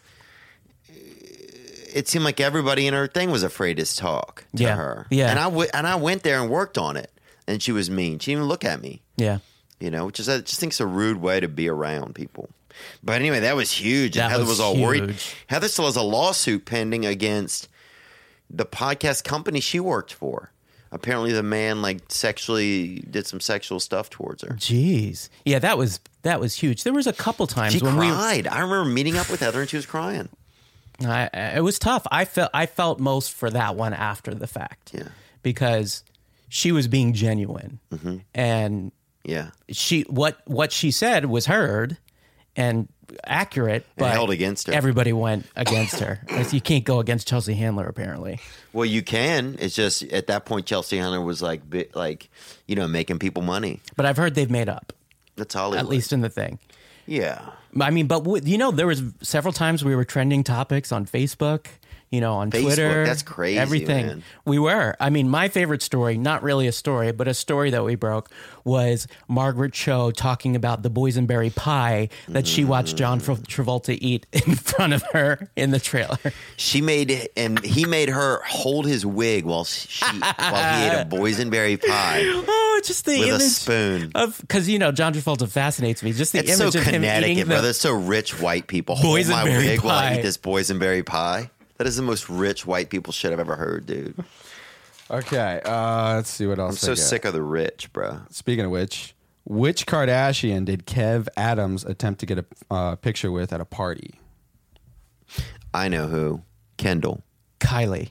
it seemed like everybody in her thing was afraid to talk to
Yeah.
her.
Yeah.
and I w- and I went there and worked on it, and she was mean. She didn't even look at me.
Yeah.
You know, which is I just think it's a rude way to be around people. But anyway, that was huge. And
That
Heather
was
was, all worried.
huge.
Heather still has a lawsuit pending against the podcast company she worked for. Apparently, the man like sexually did some sexual stuff towards her.
Jeez. Yeah, that was that was huge. There was a couple times
She
when we
cried. I remember meeting up with Heather and she was crying.
I, I- it was tough. I felt I felt most for that one after the fact.
Yeah.
Because she was being genuine. And
Yeah,
she what what she said was heard and accurate, but
held against her.
Everybody went against her. You can't go against Chelsea Handler, apparently.
well, you can. It's just at that point, Chelsea Handler was like, bi- like, you know, making people money.
But I've heard they've made up,
That's Hollywood.
at least in the thing.
yeah.
I mean, but w- you know, there was several times we were trending topics on Facebook, you know, on
Facebook,
Twitter.
that's crazy,
Everything.
man.
We were. I mean, my favorite story, not really a story, but a story that we broke was Margaret Cho talking about the boysenberry pie that she watched John Tra- Travolta eat in front of her in the trailer.
She made and he made her hold his wig while she while he ate a boysenberry pie
Oh, just the
with
image
a spoon.
of because you know John Travolta fascinates me. Just the
It's so
image of him eating
Connecticut,
the
brother. It's so rich white people. Hold my
Boysenberry
wig while I
pie.
eat this boysenberry pie. That is the most rich white people shit I've ever heard, dude.
Okay, uh, let's see what else.
I'm so
I got.
sick of the rich, bro.
Speaking of which, which Kardashian did Kev Adams attempt to get a uh, picture with at a party?
I know who. Kendall.
Kylie.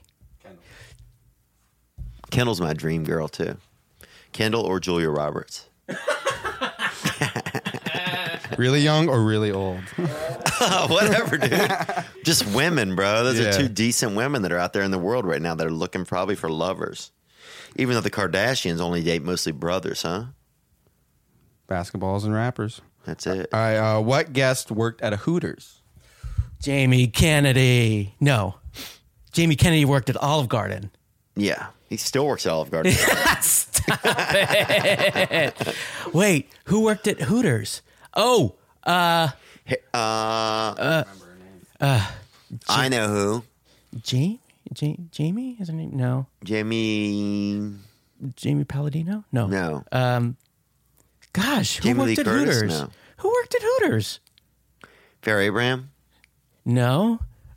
Kendall's my dream girl too. Kendall or Julia Roberts.
Really young or really old?
Whatever, dude. Just women, bro. Those
Yeah.
are two decent women that are out there in the world right now that are looking probably for lovers. Even though the Kardashians only date mostly brothers, huh?
Basketballs and rappers.
That's it.
All right. Uh, what guest worked at a Hooters?
Jamie Kennedy. No. Jamie Kennedy worked at Olive Garden.
Yeah. He still works at Olive Garden.
Stop it. Wait, who worked at Hooters? Oh, uh,
uh, uh, I know who.
Jamie? Ja- Jamie? Is her name? No.
Jamie.
Jamie Palladino? No.
No.
Um, gosh, who
Jamie
worked
Lee
at
Curtis?
Hooters?
No.
Who worked at Hooters?
Fair Abraham.
No.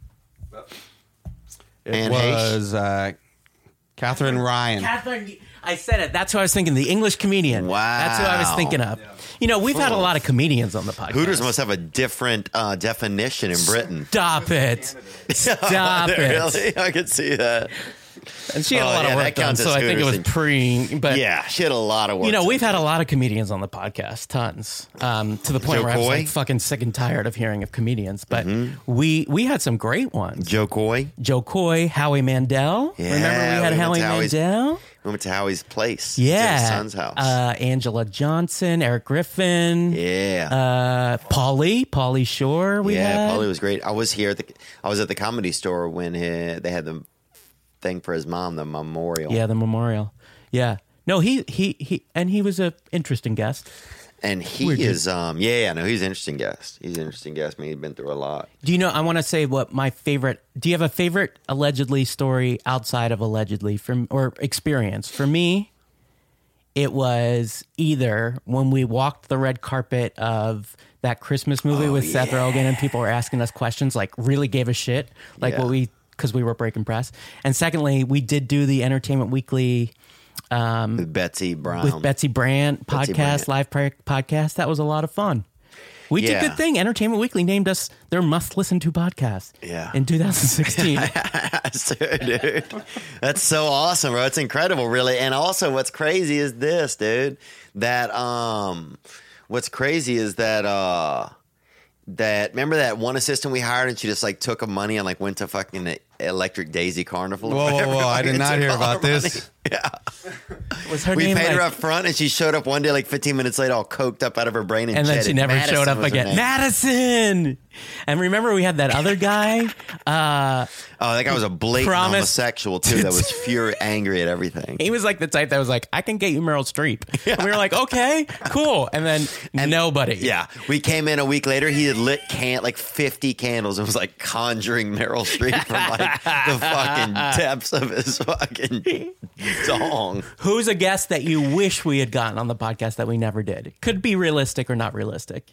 It
Anne
was uh, Catherine Ryan.
Catherine, I said it. That's who I was thinking. The English comedian.
Wow.
That's who I was thinking of. You know, we've had a lot of comedians on the podcast.
Hooters must have a different uh, definition in Britain.
Stop it. Stop it.
Really? I could see that.
And she had
Oh,
a lot
yeah,
of
that
work done,
counts
so
as
I think it was
Hooters.
pre. But
Yeah, she had a lot of work.
you know, we've
done.
had a lot of comedians on the podcast, tons, um, to the point
Joe
where I was
Coy?
like fucking sick and tired of hearing of comedians. But we we had some great ones.
Joe Coy.
Joe Coy, Howie Mandel.
Yeah,
Remember we had
we went
Howie
to Howie's-
Mandel?
We went to Howie's place.
Yeah.
To his son's house.
Uh, Angela Johnson, Eric Griffin.
yeah.
Uh, Pauly, Pauly Shore. We
yeah,
had.
Pauly was great. I was here at the I was at the Comedy Store when he, they had the thing for his mom, the memorial.
Yeah, the memorial. Yeah. No, he he he, and he was a interesting guest.
And he
Weird dude.
is um yeah, yeah, no, he's an interesting guest. He's an interesting guest. I mean, he's been through a lot.
Do you know? I want to say what my favorite. Do you have a favorite allegedly story outside of allegedly from or experience? For me, it was either when we walked the red carpet of that Christmas movie
Oh,
with Seth Rogen, and people were asking us questions, like really gave a shit, like
Yeah.
what we because we were breaking press. And secondly, we did do the Entertainment Weekly. Um,
With Betsy Brown.
with Betsy Brandt
Betsy
podcast,
Brandt.
live pri- podcast. That was a lot of fun. We
Yeah.
did good thing. Entertainment Weekly named us their must listen to podcast.
Yeah.
In two thousand sixteen.
Dude, that's so awesome, bro. It's incredible, really. And also, what's crazy is this, dude. That um, what's crazy is that uh, that remember that one assistant we hired, and she just like took her money and like went to fucking Electric Daisy Carnival. or
Whoa, whoa,
whatever,
whoa! I
fucking
did not
took
hear
all
about
her
this.
money. Yeah,
Was her
we
name
paid her
like-
up front, and she showed up one day, like fifteen minutes later, all coked up out of her brain, and,
and then
jetted.
she never
Madison
showed up
was her
again.
name.
Madison. And remember we had that other guy. Uh,
Oh, that guy was a blatant
Promise-
homosexual too. That was fury, angry at everything.
he was like the type that was like, I can get you Meryl Streep. And we were like, okay, cool. And then nobody.
Yeah, we came in a week later. He had lit can like fifty candles and was like conjuring Meryl Streep from like the fucking depths of his fucking dong.
Who's a guest that you wish we had gotten on the podcast that we never did? Could be realistic or not realistic.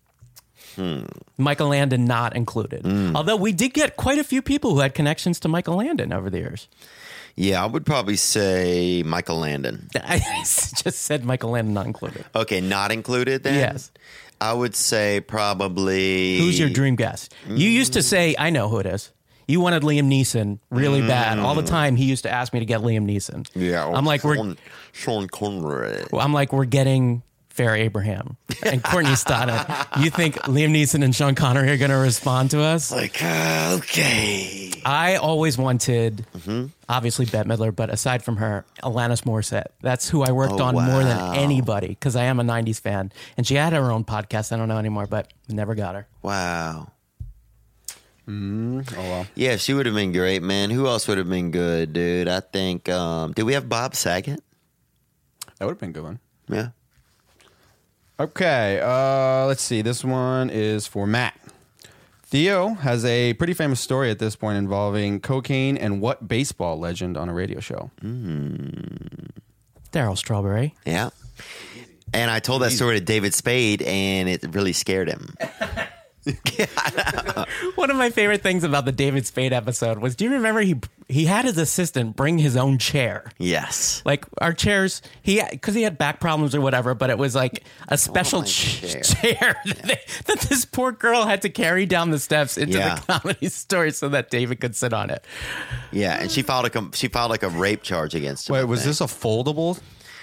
Hmm.
Michael Landon not included. Although we did get quite a few people who had connections to Michael Landon over the years.
Yeah, I would probably say Michael Landon.
I just said Michael Landon not included.
Okay, not included then?
Yes.
I would say probably.
Who's your dream guest? You used to say, I know who it is. You wanted Liam Neeson really bad. All the time he used to ask me to get Liam Neeson.
Yeah, well,
I'm like, we're
Sean, Sean Connery.
I'm like, we're getting Fair Abraham and Courtney Stoddard. You think Liam Neeson and Sean Connery are going to respond to us?
Like, uh, okay.
I always wanted,
Mm-hmm.
obviously Bette Midler, but aside from her, Alanis Morissette. That's who I worked
Oh,
on more than
wow.
anybody because I am a nineties fan. And she had her own podcast. I don't know anymore, but never got her.
Wow.
Oh well.
Yeah, she would have been great, man. Who else would have been good, dude? I think. Um, did we have Bob Saget?
That would have been a good one.
Yeah.
Okay, uh, let's see. This one is for Matt. Theo has a pretty famous story at this point involving cocaine and what baseball legend on a radio show?
Daryl Strawberry.
Yeah. And I told that story to David Spade, and it really scared him.
One of my favorite things about the David Spade episode was, do you remember he he had his assistant bring his own chair?
Yes.
Like our chairs, he because he had back problems or whatever, but it was like a special
my
ch-
chair.
chair, that, they- that this poor girl had to carry down the steps into
Yeah.
the Comedy Store so that David could sit on it.
Yeah, and she filed a com- she filed like a rape charge against him.
Wait,
I
was
think.
this a foldable?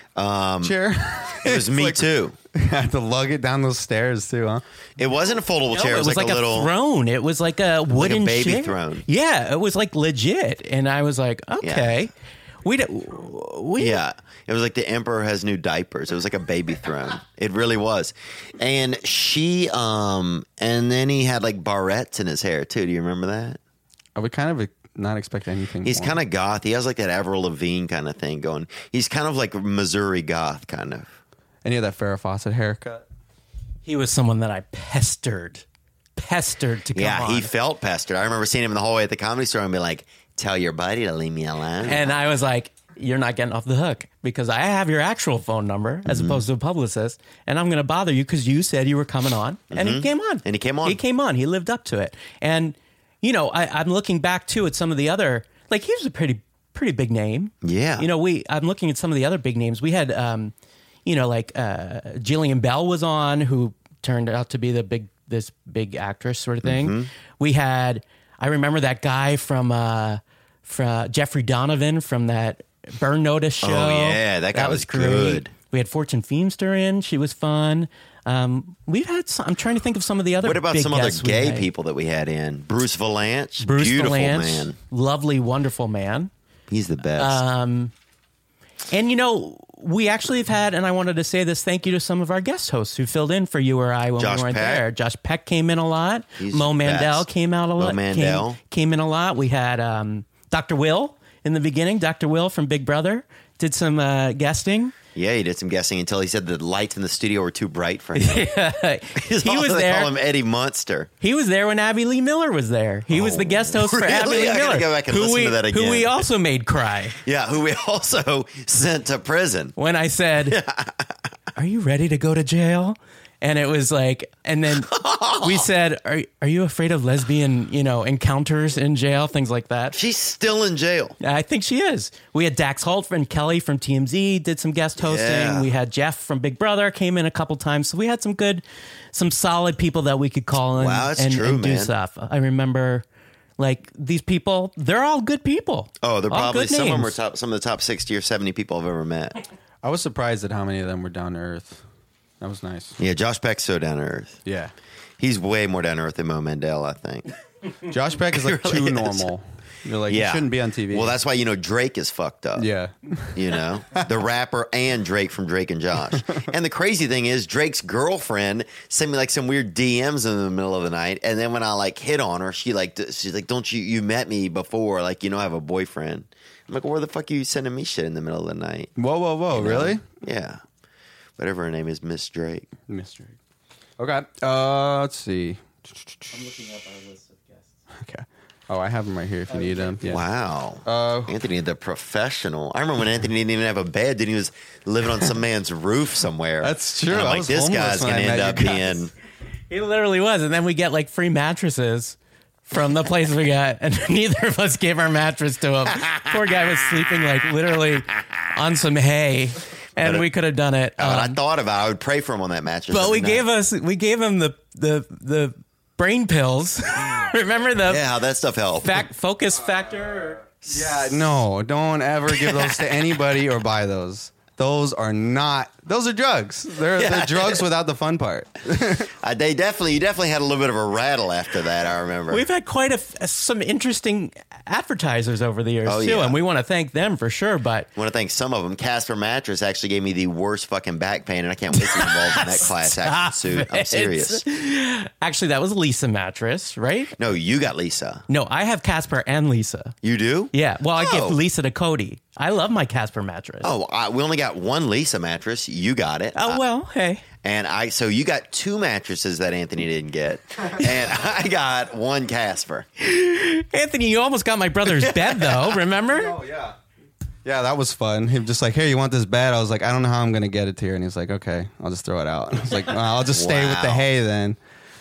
Um,
chair.
It was me too.
Had to lug it down those stairs too, huh?
It wasn't a foldable
No,
chair.
it was like,
a
a,
little.
throne. It was like a wooden
baby
chair.
throne.
Yeah, it was like legit. And I was like, okay. We d- we
Yeah, it was like the emperor has new diapers. It was like a baby throne. It really was. And she, um, and then he had like barrettes in his hair too. Do you remember that?
I would kind of not expect anything.
He's
more.
kind of goth. He has like that Avril Lavigne kind of thing going. He's kind of like Missouri goth, kind of.
And he had that Farrah Fawcett haircut.
He was someone that I pestered, pestered to come
Yeah,
on.
he felt pestered. I remember seeing him in the hallway at the Comedy Store and be like, "Tell your buddy to leave me alone."
And I was like, you're not getting off the hook because I have your actual phone number as
Mm-hmm.
opposed to a publicist. And I'm going to bother you because you said you were coming on. And he came on.
Mm-hmm. And he came on.
He came on. He lived up to it. And, you know, I, I'm looking back too at some of the other, like he was a pretty, pretty big name.
Yeah.
You know, we, I'm looking at some of the other big names. We had, um, you know, like uh, Jillian Bell was on, who turned out to be the big, this big actress sort of thing.
Mm-hmm.
We had, I remember that guy from, uh, from Jeffrey Donovan from that Burn Notice show.
Oh, yeah, that guy was
great.
good.
We had Fortune Feimster in. She was fun. Um, we've had some, I'm trying to think of some of the other
What about
big
some other
guests we
gay
had.
people that we had in? Bruce Valanche,
Bruce
beautiful
Valanche,
man.
lovely, wonderful man.
He's the best.
Um, and, you know, we actually have had, and I wanted to say this, thank you to some of our guest hosts who filled in for you or I when
Josh
we weren't
Peck.
there. Josh Peck came in a lot.
He's
Mo
the
Mandel
best.
came out a
Mo
lot.
Mandel.
Came, came in a lot. We had um, Doctor Will in the beginning. Doctor Will from Big Brother did some uh, guesting.
Yeah, he did some guessing until he said the lights in the studio were too bright for him.
He was
They
there.
call him Eddie Munster.
He was there when Abby Lee Miller was there. He was the guest host for
really?
Abby Lee
I gotta
Miller,
go back and
who
listen
we
to that
who we
again.
also made cry
Yeah, who we also sent to prison.
when I said, "Are you ready to go to jail?" And it was like, and then we said, "Are are you afraid of lesbian, you know, encounters in jail, things like that?"
She's still in jail.
I think she is. We had Dax Holt and Kelly from T M Z did some guest hosting.
Yeah.
We had Jeff from Big Brother came in a couple times. So we had some good, some solid people that we could call in
Wow, that's
and,
true,
and do
man.
stuff. I remember, like these people, they're all good people.
Oh, they're
All
probably
good
some of them are
names.
top, some of the top sixty or seventy people I've ever met.
I was surprised at how many of them were down to earth. That was nice.
Yeah, Josh Peck's so down to earth.
Yeah.
He's way more down to earth than Mo Mandel, I think.
Josh Peck is like
He really
too
is.
normal. You're like,
Yeah,
you shouldn't be on T V.
Well, that's why you know Drake is fucked up.
yeah.
You know, the rapper and Drake from Drake and Josh. And the crazy thing is, Drake's girlfriend sent me like some weird D Ms in the middle of the night, and then when I like hit on her, she like d- she's like, "Don't you you met me before? Like, you know, I have a boyfriend." I'm like, "Where the fuck are you sending me shit in the middle of the night?"
Whoa, whoa, whoa. Really?
Yeah, whatever her name is, Miss Drake.
Mystery. Okay. Uh, let's see.
I'm looking up our list of guests.
Okay. Oh, I have them right here if you need them. Yeah.
Wow.
Uh,
Anthony, the professional. I remember when Anthony didn't even have a bed, then he was living on some man's roof somewhere.
That's true.
And I'm
I
like,
was
this
homeless
guy's
when
going
I
to end
met
up
you guys.
being.
He literally was, and then we get like free mattresses from the place we got, and neither of us gave our mattress to him. Poor guy was sleeping like literally on some hay, and
But,
we could have done it.
Oh, and I
Um,
thought about it. I would pray for him on that mattress.
but we
every
gave
night.
us we gave him the the the brain pills. Remember the
Yeah, how that stuff helped.
fact focus factor?
yeah, no, don't ever give those to anybody or buy those. Those are not. Those are drugs. They're,
Yeah.
they're drugs without the fun part.
Uh, they definitely, you definitely had a little bit of a rattle after that. I remember.
We've had quite a f- some interesting advertisers over the years
Oh,
too,
yeah.
and we want to thank them for sure. But
I want to thank some of them. Casper Mattress actually gave me the worst fucking back pain, and I can't wait to be involved in that class action suit. I'm
it.
serious.
actually, that was Lisa mattress, right?
No, you got Lisa.
No, I have Casper and Lisa.
You do?
Yeah. Well, I
Oh.
give Lisa to Cody. I love my Casper mattress.
Oh, I, we only got one Lisa mattress. You got it.
Oh, well, hey.
And I, so you got two mattresses that Anthony didn't get, and I got one Casper.
Anthony, you almost got my brother's bed, though. Remember?
Oh yeah. Yeah, that was fun. Him just like, hey, you want this bed? I was like, I don't know how I'm gonna get it to you. And he's like, okay, I'll just throw it out. I was like, well, I'll just stay with the
Wow.
hay then.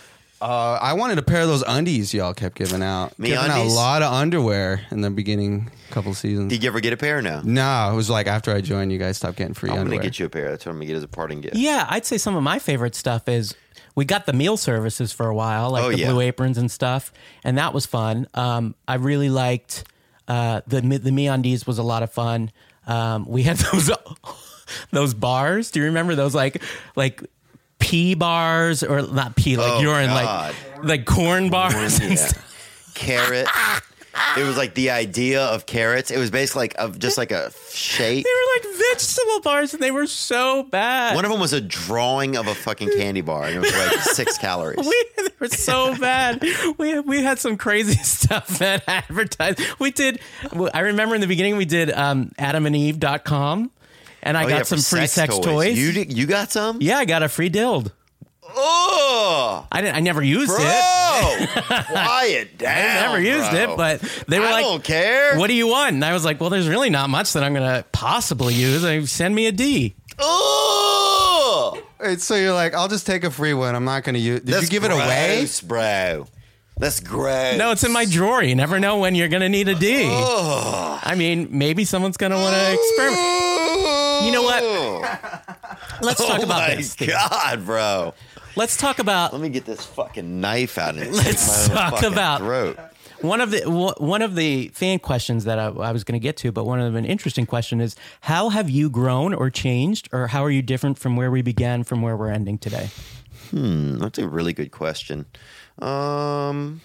Uh, I wanted a pair of those undies y'all kept giving out.
Me
giving out a
undies?
lot of underwear in the beginning couple seasons.
Did you ever get a pair? No.
No, it was like after I joined, you guys stopped getting free
I'm
underwear.
gonna get you a pair. That's what I'm gonna get as a parting gift.
Yeah, I'd say some of my favorite stuff is we got the meal services for a while, like
Oh,
the
yeah.
Blue Aprons and stuff, and that was fun. Um, I really liked uh, the the MeUndies was a lot of fun. Um, we had those those bars. Do you remember those like like pea bars or not pea like
Oh,
urine
God.
like like corn bars? and
Yeah.
stuff.
Carrot. It was like the idea of carrots. It was basically like of just like a shape.
They were like vegetable bars, and they were so bad.
One of them was a drawing of a fucking candy bar, and it was like six calories.
We, they were so bad. We we had some crazy stuff that advertised. We did. I remember in the beginning we did um, adam and eve dot com, and I
Oh,
got
yeah,
some
for
free sex, toys.
You did, you got some?
Yeah, I got a free dild.
Oh,
I didn't. I never used
bro,
it.
quiet down.
I never used
bro.
it, but they were
I
like,
don't care.
"What do you want?" And I was like, "Well, there's really not much that I'm gonna possibly use. Like, send me a D."
Oh,
Wait, so you're like, I'll just take a free one. I'm not going to use. Did
that's
you give it away?
gross, bro? That's gross.
No, it's in my drawer. You never know when you're gonna need a D.
Oh.
I mean, maybe someone's gonna want to experiment. You know what? Let's talk
Oh
about
my
this. Steve.
God, bro.
Let's talk about
Let me get this fucking knife out and
Let's
my
talk
fucking
about-
throat.
one of the one of the fan questions that I, I was going to get to, but one of an interesting question is: how have you grown or changed, or how are you different from where we began from where we're ending today?
Hmm, that's a really good question. Um,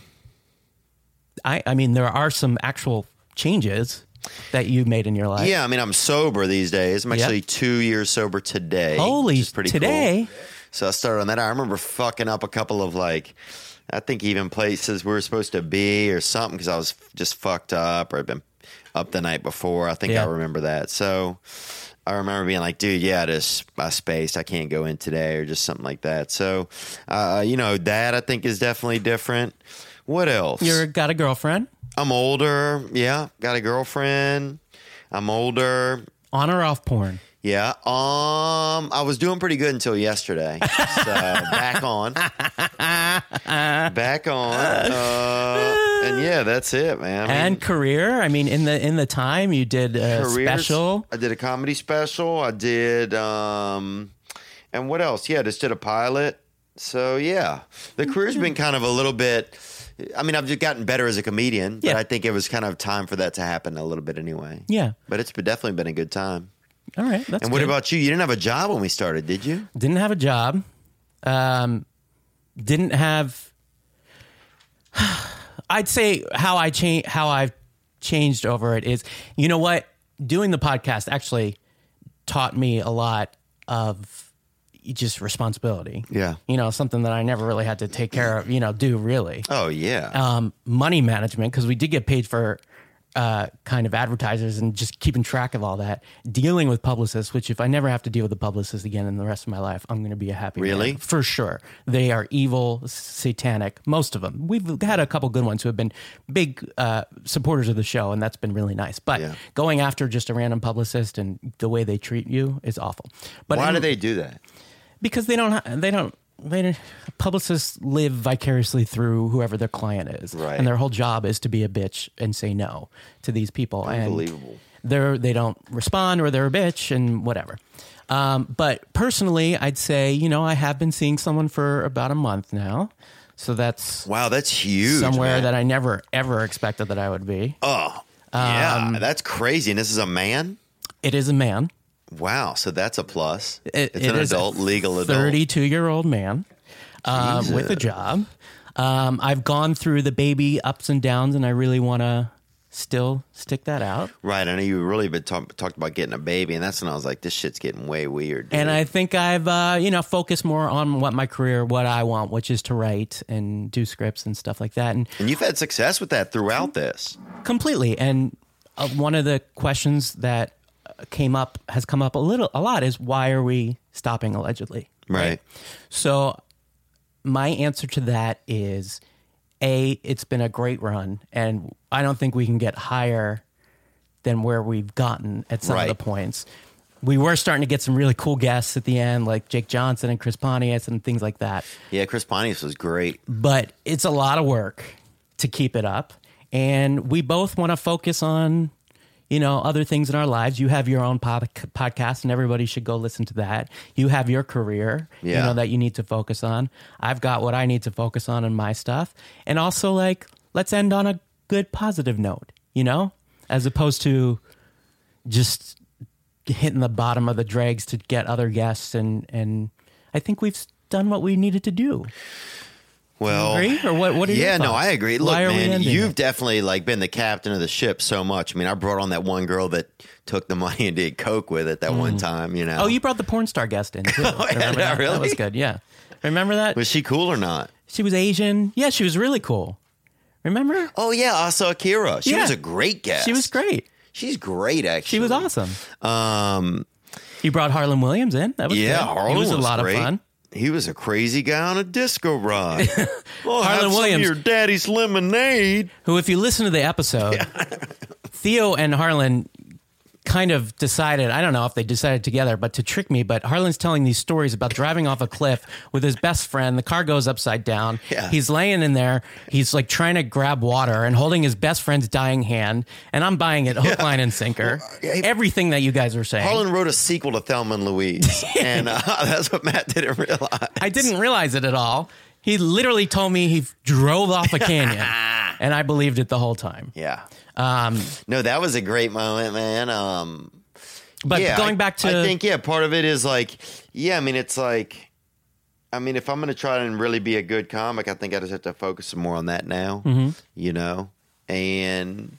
I, I mean, there are some actual changes that you made in your life.
yeah, I mean, I'm sober these days. I'm
Yep.
actually two years sober today.
Holy,
which is pretty
today.
Cool. So I started on that. I remember fucking up a couple of like, I think even places we were supposed to be or something because I was just fucked up or I'd been up the night before. I think
Yeah.
I remember that. So I remember being like, dude, yeah, this I spaced. I can't go in today or just something like that. So, uh, you know, that I think is definitely different. What else?
You're got a girlfriend,
I'm older. Yeah, got a girlfriend. I'm older.
on or off porn?
Yeah. Um, I was doing pretty good until yesterday. So back on. Back on. Uh, and yeah, that's it, man. I
And
mean,
career. I mean, in the in the time you did a
careers,
special.
I did a comedy special. I did um and what else? Yeah, I just did a pilot. So yeah. The career's been kind of a little bit I mean, I've just gotten better as a comedian, but
Yeah.
I think it was kind of time for that to happen a little bit anyway.
Yeah.
But it's been, definitely been a good time.
All right. That's
And what
good.
about you? You didn't have a job when we started, did you?
Didn't have a job. Um, didn't have. I'd say how I change, how I've changed over it is, you know what? Doing the podcast actually taught me a lot of just responsibility.
Yeah.
You know, something that I never really had to take care of, you know, do really.
Oh, yeah.
Um, money management, because we did get paid for uh, kind of advertisers and just keeping track of all that. Dealing with publicists, which if I never have to deal with a publicist again in the rest of my life, I'm going to be a happy
Really?
man. For sure. They are evil, satanic, most of them. We've had a couple good ones who have been big uh, supporters of the show, and that's been really nice. But
Yeah.
going after just a random publicist and the way they treat you is awful. But
Why
in-
do they do that?
because they don't ha- they don't they don't, publicists live vicariously through whoever their client is,
Right.
and their whole job is to be a bitch and say no to these people.
Unbelievable.
And they're they don't respond, or they're a bitch and whatever. Um, but personally, I'd say, you know, I have been seeing someone for about a month now, so that's
Wow, that's huge.
somewhere
man.
that I never ever expected that I would be.
Oh, yeah, that's crazy. And this is a man?
It is a man.
Wow, so that's a plus.
It-
it's
it
an
is a
adult, legal adult.
thirty-two-year-old man um, with a job. Um, I've gone through the baby ups and downs, and I really want to still stick that out.
Right, I know you really been talk, talked about getting a baby, and that's when I was like, this shit's getting way weird. Dude.
And I think I've, uh, you know, focused more on what my career, what I want, which is to write and do scripts and stuff like that. And
and you've had success with that throughout this.
completely. And uh, one of the questions that came up, has come up a little, a lot is, why are we stopping allegedly?
Right.
So my answer to that is, A, it's been a great run, and I don't think we can get higher than where we've gotten at some
Right.
of the points. We were starting to get some really cool guests at the end, like Jake Johnson and Chris Pontius and things like that.
Yeah, Chris Pontius was great.
But it's a lot of work to keep it up. And we both want to focus on, you know, other things in our lives. You have your own pod- podcast, and everybody should go listen to that. You have your career, you
Yeah.
know, that you need to focus on. I've got what I need to focus on in my stuff. And also, like, let's end on a good positive note, you know, as opposed to just hitting the bottom of the dregs to get other guests, and and I think we've done what we needed to do.
Well,
agree? Or what? What? Are
yeah,
your
no,
thoughts?
I agree. Look,
Why are we
man,
ending
you've
it?
definitely like been the captain of the ship so much. I mean, I brought on that one girl that took the money and did coke with it that one time. You know?
Oh, you brought the porn star guest in too.
Oh, yeah,
Remember
no,
that?
really?
That was good. Yeah, remember that?
Was she cool or not?
She was Asian. Yeah, she was really cool. Remember?
Oh yeah, I saw Akira. She
Yeah.
was a great guest.
She was great.
She's great, actually.
She was awesome.
Um,
You brought Harlan Williams in. That was
yeah,
good.
Harlan
He was a lot
great.
of fun.
He was a crazy guy on a disco ride. Oh,
Harlan
have some of
Williams.
your daddy's lemonade.
Who, if you listen to the episode, Theo and Harlan kind of decided, I don't know if they decided together, but to trick me. But Harlan's telling these stories about driving off a cliff with his best friend. The car goes upside down.
Yeah.
He's laying in there. He's like trying to grab water and holding his best friend's dying hand. And I'm buying it hook, line, and sinker.
Well, hey,
Everything that you guys were saying.
Harlan wrote a sequel to Thelma and Louise, and uh, that's what Matt didn't realize.
I didn't realize it at all. He literally told me he drove off a canyon. And I believed it the whole time.
Yeah.
Um,
No, that was a great moment, man. Um,
but
yeah,
going
I-
back to...
I think, yeah, part of it is like, yeah, I mean, it's like, I mean, if I'm going to try and really be a good comic, I think I just have to focus some more on that now,
Mm-hmm.
you know? And,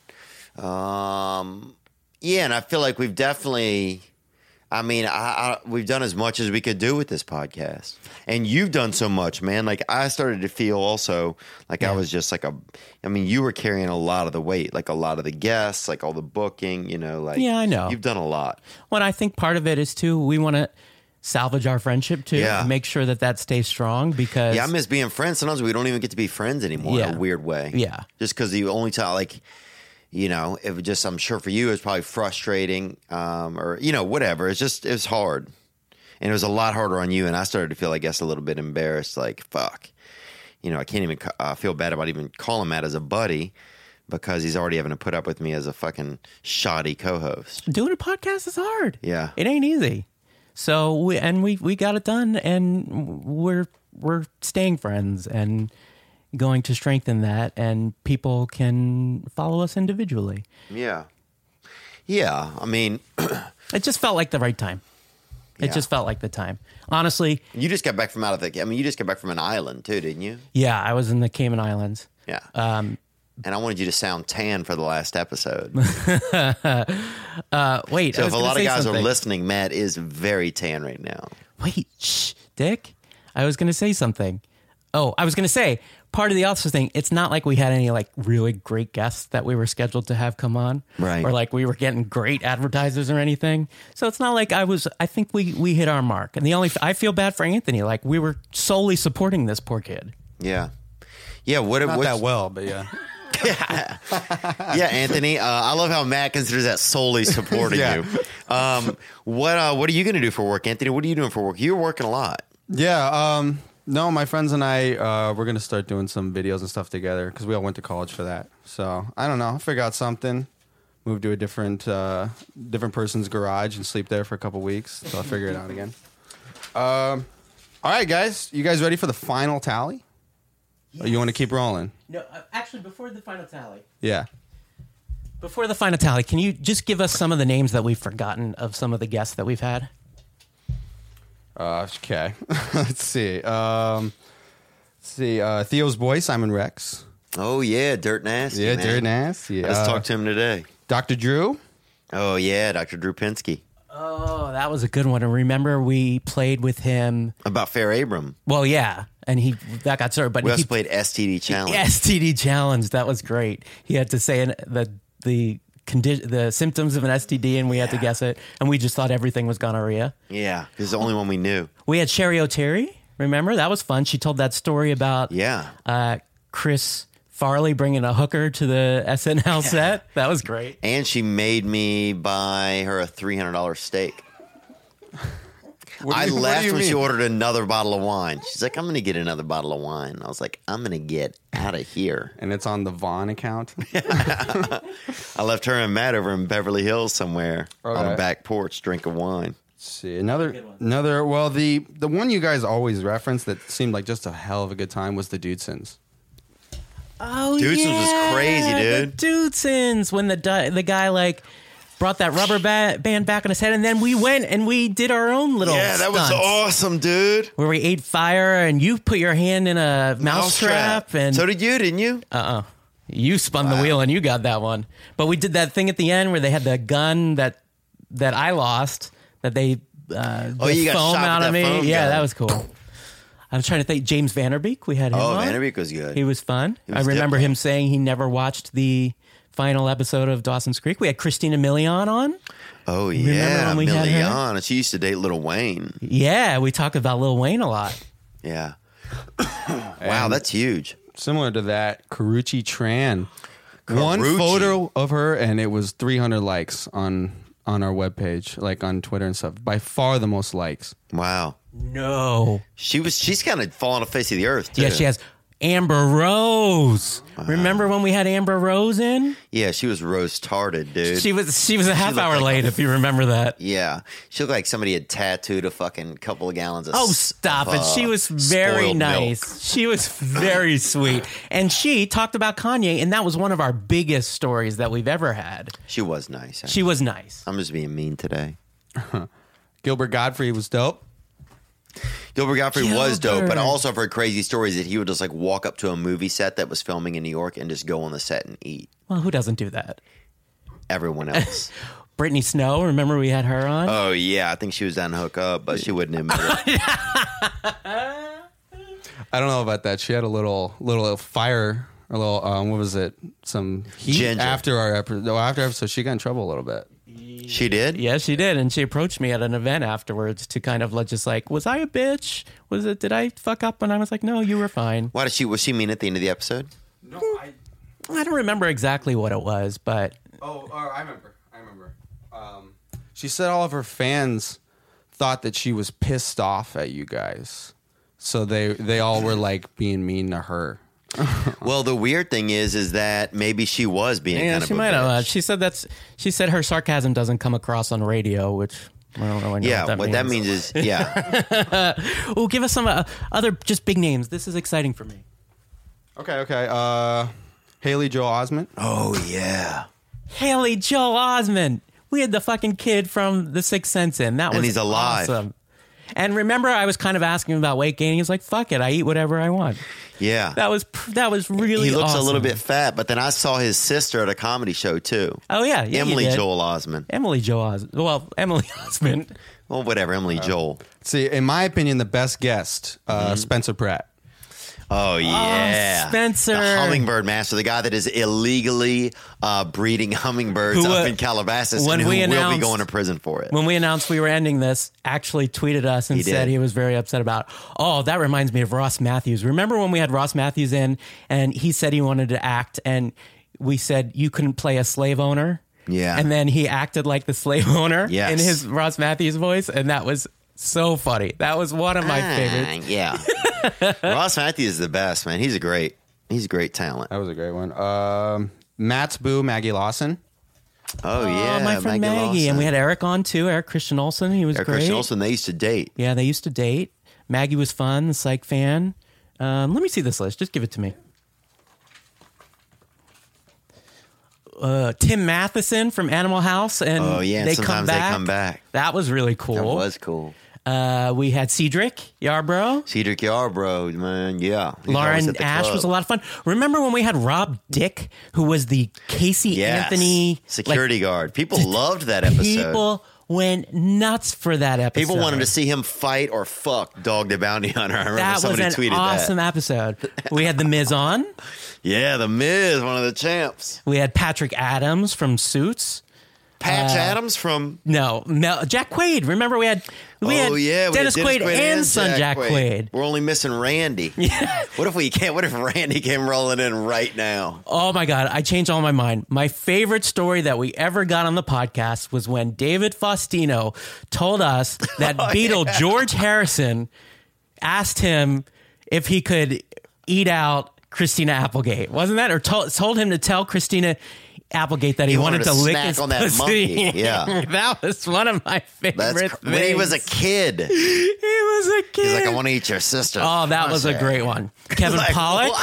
um, yeah, and I feel like we've definitely, I mean, I, I, we've done as much as we could do with this podcast. And you've done so much, man. Like, I started to feel also like I
Yeah.
was just like a, I mean, you were carrying a lot of the weight, like a lot of the guests, like all the booking, you know, like,
Yeah, I know.
You've done a lot.
Well, I think part of it is too, we want to salvage our friendship too,
Yeah.
and make sure that that stays strong because
Yeah, I miss being friends. Sometimes we don't even get to be friends anymore in
Yeah.
a weird way.
Yeah.
Just because the only time, like, you know, it would just, I'm sure for you, it was probably frustrating um, or, you know, whatever. It's just, it was hard. And it was a lot harder on you. And I started to feel, I guess, a little bit embarrassed. Like, fuck. You know, I can't even uh, feel bad about even calling Matt as a buddy because he's already having to put up with me as a fucking shoddy co-host.
doing a podcast is hard.
Yeah.
It ain't easy. So we, and we, we got it done and we're, we're staying friends and going to strengthen that and people can follow us individually.
Yeah. Yeah. I mean,
It just felt like the right time. It
Yeah.
just felt like the time. Honestly,
you just got back from out of the, I mean, you just got back from an island too, didn't you?
yeah, I was in the Cayman Islands.
Yeah.
Um,
And I wanted you to sound tan for the last episode.
uh, wait, I
So
was
if a
gonna
lot of
say
guys are
something.
listening, Matt is very tan right now.
Wait, shh, Dick. I was going to say something. Oh, I was going to say part of the Officer thing. It's not like we had any like really great guests that we were scheduled to have come on,
Right.
Or like we were getting great advertisers or anything. So it's not like I was. I think we we hit our mark. And the only I feel bad for Anthony. Like we were solely supporting this poor kid.
Yeah. Yeah. What?
Not
what's-
that well, but yeah.
Yeah, Anthony. Uh, I love how Matt considers that solely supporting
Yeah.
you. Um, what? Uh, what are you going to do for work, Anthony? What are you doing for work? You're working a lot.
Yeah. Um, no, my friends and I, uh, we're going to start doing some videos and stuff together because we all went to college for that. So I don't know. I'll figure out something. Move to a different uh, different person's garage and sleep there for a couple weeks. So I'll figure it out again. Um, all right, guys. You guys ready for the final tally? Or you want to keep rolling?
No, uh, actually, before the final tally.
Yeah.
Before the final tally, can you just give us some of the names that we've forgotten of some of the guests that we've had?
Uh, okay. Let's see. Um, let's see. Uh, Theo's boy, Simon Rex.
Oh yeah, Dirt Nasty.
Yeah,
man.
Dirt Nasty.
Let's
Uh,
talk to him today.
Doctor Drew.
Oh yeah, Doctor Drew Pinsky.
Oh, that was a good one. And remember, we played with him.
About Fair Abram.
Well, yeah, and he that got started, but
We
he
also played S T D Challenge.
S T D challenge. That was great. He had to say an, the the condi- the symptoms of an S T D, and we had to guess it, and we just thought everything was gonorrhea.
Yeah, it's the only one we knew.
We had Sherry O'Terry. Remember, that was fun. She told that story about
Yeah.
uh, Chris Farley bringing a hooker to the S N L set. That was great.
And she made me buy her a three hundred dollars steak.
What do
I
you- what do
laughed
you
when she
mean?
ordered another bottle of wine. She's like, I'm going to get another bottle of wine. I was like, I'm going to get out of here.
And it's on the Vaughn account.
I left her and Matt over in Beverly Hills somewhere on
Okay.
a back porch drinking wine.
Let's see another another. Well, the the one you guys always reference that seemed like just a hell of a good time was the Dudesons.
Oh,
Dudesons was
yeah,
crazy, dude.
The Dudesons, when the di- the guy like brought that rubber ba- band back on his head, and then we went and we did our own little
Yeah, that was
stunts
awesome, dude.
where we ate fire, and you put your hand in a mousetrap, and
so did you, didn't you?
uh-uh. You spun
Wow.
the wheel and you got that one. But we did that thing at the end where they had the gun that that I lost, that they uh,
Oh,
the
you got
foam
shot with
out of
that
me.
foam
Yeah,
gun.
that was cool. I was trying to think. James Vanderbeek, we had him
Oh,
on.
Vanderbeek was good.
He was fun.
He was
I remember
different.
him saying he never watched the final episode of Dawson's Creek. We had Christina Milian on.
oh,
Remember
yeah.
when we had her?
Million. She used to date Lil Wayne.
Yeah, we talked about Lil Wayne a lot.
Yeah. Wow, that's huge.
Similar to that, Karuchi Tran. One
Karuchi.
photo of her, and it was three hundred likes on on our webpage, like on Twitter and stuff. By far the most likes.
Wow.
No.
She was. She's kind of fallen off the face of the earth, too.
Yeah, she has Amber Rose. Remember when we had Amber Rose in?
Yeah, she was rose-tarded, dude.
She was she was a half
looked
hour
like a-
late, if you remember that.
yeah. She looked like somebody had tattooed a fucking couple of gallons of
Oh,
s-
stop
of,
it. She
uh,
was very
spoiled
nice.
milk.
She was very sweet. And she talked about Kanye, and that was one of our biggest stories that we've ever had.
She was nice.
She was nice.
I'm just being mean today.
Gilbert Godfrey was dope.
Gilbert Godfrey was dope, but
Gilbert.
I also have heard crazy stories that he would just like walk up to a movie set that was filming in New York and just go on the set and eat.
Well, who doesn't do that?
Everyone else.
Brittany Snow, remember we had her on?
Oh yeah, I think she was down to hook up, but she wouldn't admit it.
I don't know about that. She had a little little fire, a little um, what was it? Some heat
Ginger.
after our episode. No, after our episode, she got in trouble a little bit.
She did?
Yeah, she did, and she approached me at an event afterwards to kind of like just like, was I a bitch? Was it? Did I fuck up? And I was like, no, you were fine.
Why did she? Was she mean at the end of the episode?
No, I.
I don't remember exactly what it was, but
Oh, oh I remember. I remember. Um, she said all of her fans thought that she was pissed off at you guys, so they they all were like being mean to her.
Well, the weird thing is, is that maybe she was being
yeah,
kind
she
of a
might have. Uh,
bitch.
she said that's. She said her sarcasm doesn't come across on radio, which I don't really know
Yeah,
what that means.
is, yeah.
Oh, give us some uh, other just big names. This is exciting for me.
Okay, okay. Uh, Haley Joel Osment.
Oh yeah,
Haley Joel Osment. We had the fucking kid from The Sixth Sense in. That was
And he's alive.
awesome. And remember, I was kind of asking him about weight gain. He's like, "Fuck it, I eat whatever I want."
yeah.
That was pr- that was really.
He looks
awesome.
a little bit fat, but then I saw his sister at a comedy show too.
Oh yeah, yeah you
Emily
did.
Joel Osment.
Emily Joel Osment. Well, Emily Osment.
Well, whatever, Emily Joel.
See, in my opinion, the best guest, uh, Spencer Pratt.
Oh yeah,
Spencer.
the hummingbird master, the guy that is illegally uh, breeding hummingbirds
Who, uh,
up in Calabasas,
when
and who
we
will be
announced-
going to prison for it.
When we announced we were ending this, actually tweeted us and
He
said
did.
he was very upset about, oh, that reminds me of Ross Matthews. Remember when we had Ross Matthews in and he said he wanted to act and we said you couldn't play a slave owner?
Yeah.
And then he acted like the slave owner
Yes.
in his Ross Matthews voice. And that was so funny. That was one of my
Ah,
favorites.
Yeah, Ross Matthews is the best, man. He's a great, he's a great talent.
That was a great one. Um, Matt's Boo, Maggie Lawson.
Oh yeah,
oh, my friend Maggie.
Lawson.
And we had Eric on too, Eric Christian Olsen. He was
Eric
great.
Christian Olsen. They used to date.
Yeah, they used to date. Maggie was fun, the Psych fan. Um, let me see this list. Just give it to me. Uh, Tim Matheson from Animal House, and
Oh yeah, and
they
sometimes
come back.
they come back.
That was really cool.
That was cool.
Uh, we had Cedric Yarbrough.
Cedric Yarbrough, man, yeah. He's always
Lauren
at the
Ash
club.
was a lot of fun. Remember when we had Rob Dick, who was the Casey
Yes.
Anthony
security
like,
guard. People loved that episode.
People went nuts for that episode.
People wanted to see him fight or fuck Dog the Bounty Hunter. I remember
That was
somebody
an
tweeted
awesome
that.
episode. We had The Miz on.
Yeah, The Miz, one of the champs.
We had Patrick Adams from Suits.
Patch
Uh,
Adams from
No, Mel, Jack Quaid. Remember we had we
Oh
had
yeah, we
Dennis,
had
Quaid, and son Jack Quaid.
We're only missing Randy.
Yeah.
What if we can't? What if Randy came rolling in right now?
Oh my God, I changed all my mind. My favorite story that we ever got on the podcast was when David Faustino told us that
Oh,
Beatle
yeah.
George Harrison asked him if he could eat out Christina Applegate. Wasn't that? Or told, told him to tell Christina Applegate that he,
He
wanted,
wanted
to
to
lick
snack
his
on that
pussy.
monkey, yeah.
That was one of my favorite
That's
things.
cr- when he was a kid.
He was a kid.
He's like, I want to eat your sister.
Oh, that was a great one. Kevin
Like,
Pollak.
What?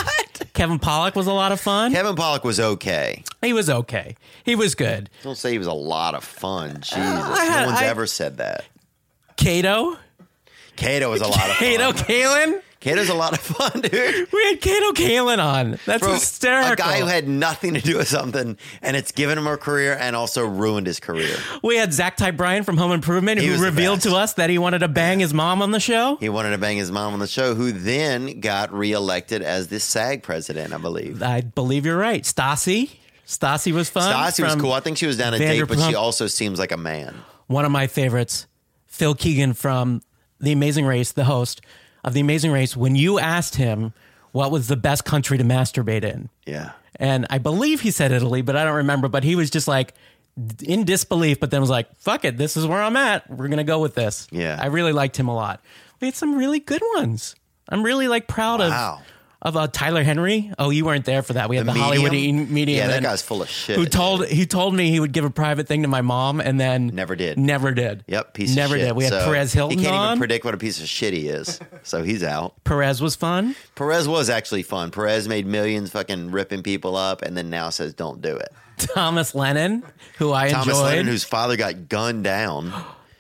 Kevin Pollak was a lot of fun.
Kevin Pollak was okay.
He was okay. He was good.
Don't say he was a lot of fun. Jesus,
I-
no one's
I-
ever said that.
Kato.
Kato was a lot of fun.
Kato Kalin.
Kato's a lot of fun, dude.
We had Kato Kalin on. That's
Bro,
hysterical.
a guy who had nothing to do with something, and it's given him a career and also ruined his career.
We had Zach Ty Bryan from Home Improvement
He
who
was the
revealed
best.
to us that he wanted to bang his mom on the show.
He wanted to bang his mom on the show, who then got reelected as the SAG president, I believe.
I believe you're right. Stassi. Stassi was fun.
Stassi was
from
cool. I think she was down a date, but she
Vanderpump.
also seems like a man.
One of my favorites, Phil Keegan from The Amazing Race, the host of The Amazing Race, when you asked him what was the best country to masturbate in.
Yeah.
And I believe he said Italy, but I don't remember. But he was just like in disbelief, but then was like, fuck it, this is where I'm at. We're going to go with this.
Yeah.
I really liked him a lot. We had some really good ones. I'm really like proud
Wow.
of of uh, Tyler Henry. Oh, you weren't there for that. We had
The
the, Hollywood
Medium?
e- medium.
Yeah, that
and-
guy's full of shit.
Who told he told me he would give a private thing to my mom, and then
Never did.
Never did.
Yep, piece
Never
of shit.
did. We had
So
Perez Hilton
He can't
on.
even predict what a piece of shit he is. So he's out.
Perez was fun.
Perez was actually fun. Perez made millions fucking ripping people up and then now says don't do it.
Thomas Lennon, who I
Thomas
enjoyed.
Lennon, whose father got gunned down.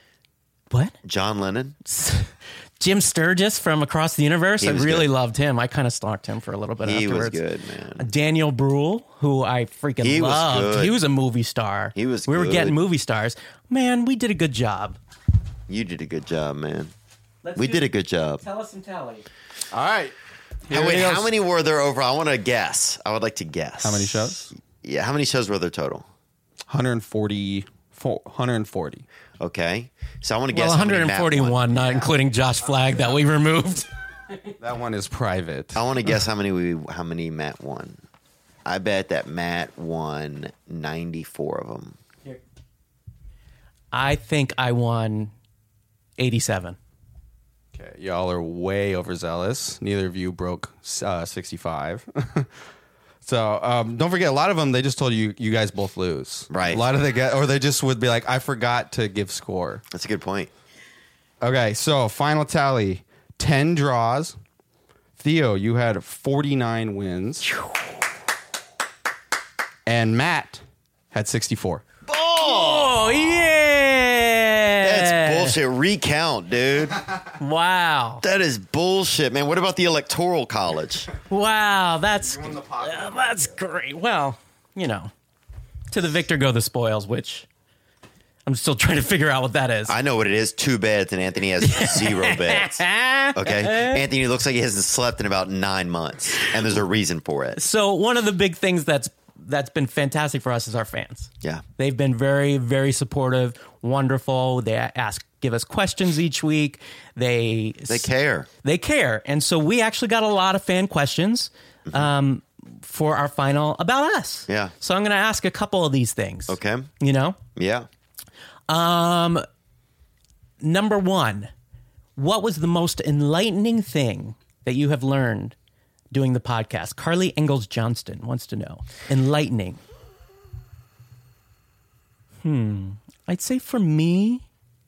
What?
John Lennon.
Jim Sturgis from Across the Universe.
He
I
was
really
good.
loved him. I kind of stalked him for a little bit
He was
afterwards.
good, man.
Daniel Bruhl, who I freaking
He was
loved.
good.
He was a movie star.
He was
We were
good.
getting movie stars. Man, we did a good job.
You did a good job, man.
Let's
We
do-
did a good job.
Tell us some tally.
All right.
How, wait,
it
how
goes.
many were there over? I want to guess. I would like to guess.
How many shows?
Yeah, how many shows were there total?
one hundred forty. one hundred forty.
Okay. So I want to guess
Well,
how many Matt
one hundred forty-one,
won.
not including Josh Flagg that we removed.
That one is private.
I want to guess how many we how many Matt won. I bet that Matt won ninety-four of them.
I think I won eighty-seven.
Okay, y'all are way overzealous. Neither of you broke uh, sixty-five. So um, don't forget, a lot of them they just told you you guys both lose.
Right.
A lot of the guys, or they just would be like, I forgot to give score.
That's a good point.
Okay, so final tally: ten draws. Theo, you had forty-nine wins, and Matt had sixty-four.
Oh, yeah.
That's bullshit. Recount, dude.
Wow.
That is bullshit, man. What about the electoral college?
Wow, that's uh, that's great. Well, you know, to the victor go the spoils, which I'm still trying to figure out what that is.
I know what it is. Two beds, and Anthony has zero beds. Okay? Anthony looks like he hasn't slept in about nine months, and there's a reason for it.
So one of the big things that's that's been fantastic for us is our fans.
Yeah.
They've been very, very supportive, wonderful. They ask, give us questions each week. They
They care.
They care, and so we actually got a lot of fan questions um, for our final About Us.
Yeah.
So I'm going to ask a couple of these things.
Okay.
You know.
Yeah.
Um, number one, what was the most enlightening thing that you have learned doing the podcast? Carly Ingalls Johnston wants to know. Enlightening. Hmm. I'd say for me,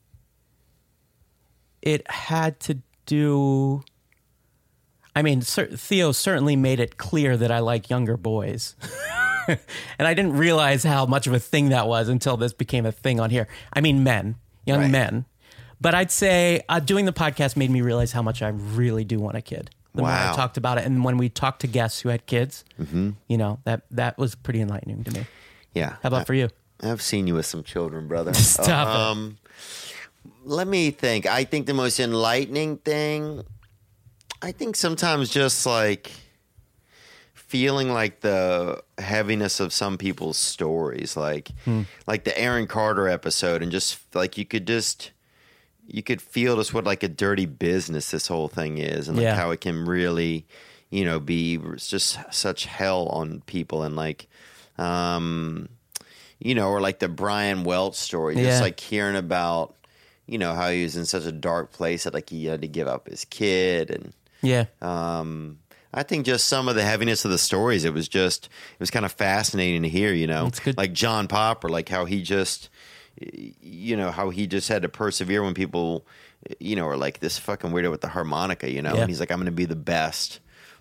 it had to do. I mean, cer- Theo certainly made it clear that I like younger boys. And I didn't realize how much of a thing that was until this became a thing on here. I mean, men, young
Right.
men. But I'd say uh, doing the podcast made me realize how much I really do want a kid. The more
Wow.
I talked about it, and when we talked to guests who had kids, you know, that that was pretty enlightening to me.
Yeah.
How about
I,
for you?
I've seen you with some children, brother.
Stop it.
um, Let me think. I think the most enlightening thing, I think sometimes just like feeling like the heaviness of some people's stories, like like the Aaron Carter episode, and just like you could just you could feel just what like a dirty business this whole thing is, and like
Yeah.
how it can really, you know, be just such hell on people, and like, um, you know, or like the Brian Welch story,
Yeah.
just like hearing about, you know, how he was in such a dark place that like he had to give up his kid, and
Yeah.
um, I think just some of the heaviness of the stories, it was just, it was kind of fascinating to hear, you know,
That's good.
like John Popper, like how he just, you know, how he just had to persevere when people, you know, are like this fucking weirdo with the harmonica, you know,
Yeah.
and he's like, I'm going to be the best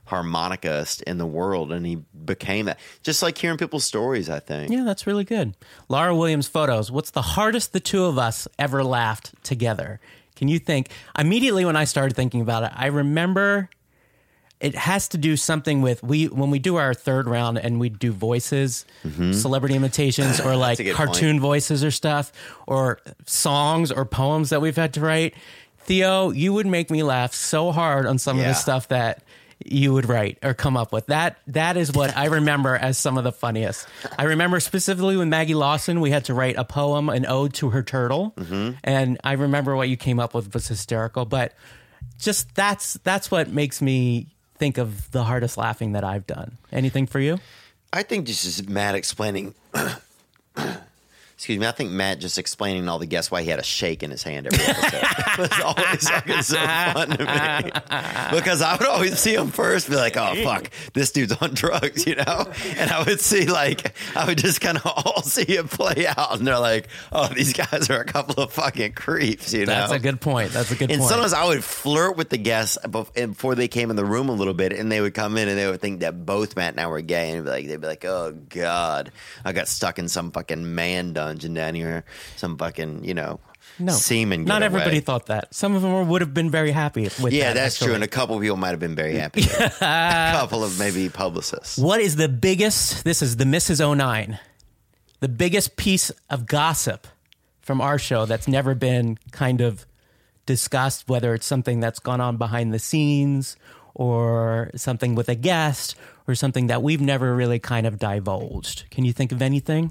harmonicist in the world, and he became that. Just like hearing people's stories, I think.
Yeah, that's really good. Laura Williams photos. What's the hardest the two of us ever laughed together? Can you think? Immediately when I started thinking about it, I remember it has to do something with we when we do our third round and we do voices, mm-hmm. celebrity imitations, or like cartoon point. voices or stuff, or songs or poems that we've had to write. Theo, you would make me laugh so hard on some yeah. of the stuff that you would write or come up with. That that is what I remember as some of the funniest. I remember specifically with Maggie Lawson, we had to write a poem, an ode to her turtle, mm-hmm. and I remember what you came up with was hysterical. But just that's that's what makes me think of the hardest laughing that I've done. Anything for you?
I think just as Matt explaining. Excuse me. I think Matt just explaining to all the guests why he had a shake in his hand every episode. It was always fucking so fun to me. Because I would always see him first, be like, oh, fuck, this dude's on drugs, you know? And I would see, like, I would just kind of all see it play out. And they're like, oh, these guys are a couple of fucking creeps, you know?
That's a good point. That's a good
and
point.
And sometimes I would flirt with the guests before they came in the room a little bit. And they would come in and they would think that both Matt and I were gay. And be like, they'd be like, oh, God, I got stuck in some fucking man dungeon down here, some fucking, you know,
no,
semen.
Not everybody thought that. Some of them would have been very happy with
yeah,
that.
that's
actually.
true. And a couple of people might have been very happy. A couple of maybe publicists.
What is the biggest, this is the Missus oh nine, the biggest piece of gossip from our show that's never been kind of discussed, whether it's something that's gone on behind the scenes or something with a guest or something that we've never really kind of divulged? Can you think of anything?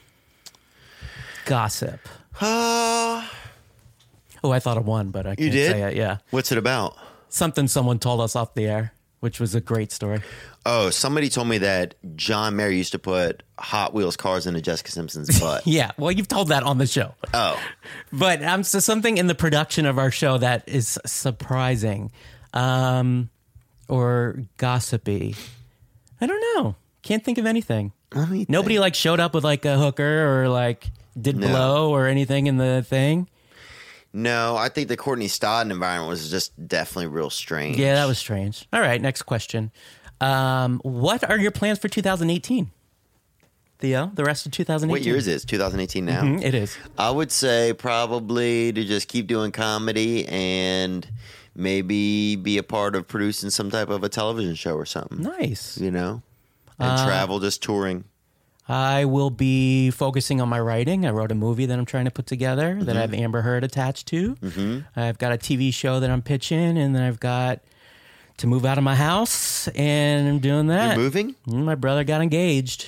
Gossip. Uh, oh, I thought of one, but I can't
you did?
say it. Yeah.
What's it about?
Something someone told us off the air, which was a great story.
Oh, somebody told me that John Mayer used to put Hot Wheels cars into Jessica Simpson's butt.
Yeah, well, you've told that on the show.
Oh.
But um, so something in the production of our show that is surprising um, or gossipy. I don't know. Can't think of anything. Nobody think. like showed up with like a hooker or like did no. blow or anything in the thing.
No, I think the Courtney Stodden environment was just definitely real strange.
Yeah, that was strange. All right, next question. Um, what are your plans for two thousand eighteen? Theo, the rest of two thousand eighteen?
What year is it? twenty eighteen now?
Mm-hmm, it is.
I would say probably to just keep doing comedy and maybe be a part of producing some type of a television show or something.
Nice.
You know? And uh, travel, just touring.
I will be focusing on my writing. I wrote a movie that I'm trying to put together mm-hmm. that I have Amber Heard attached to. Mm-hmm. I've got a T V show that I'm pitching, and then I've got to move out of my house, and I'm doing that.
You're moving?
My brother got engaged.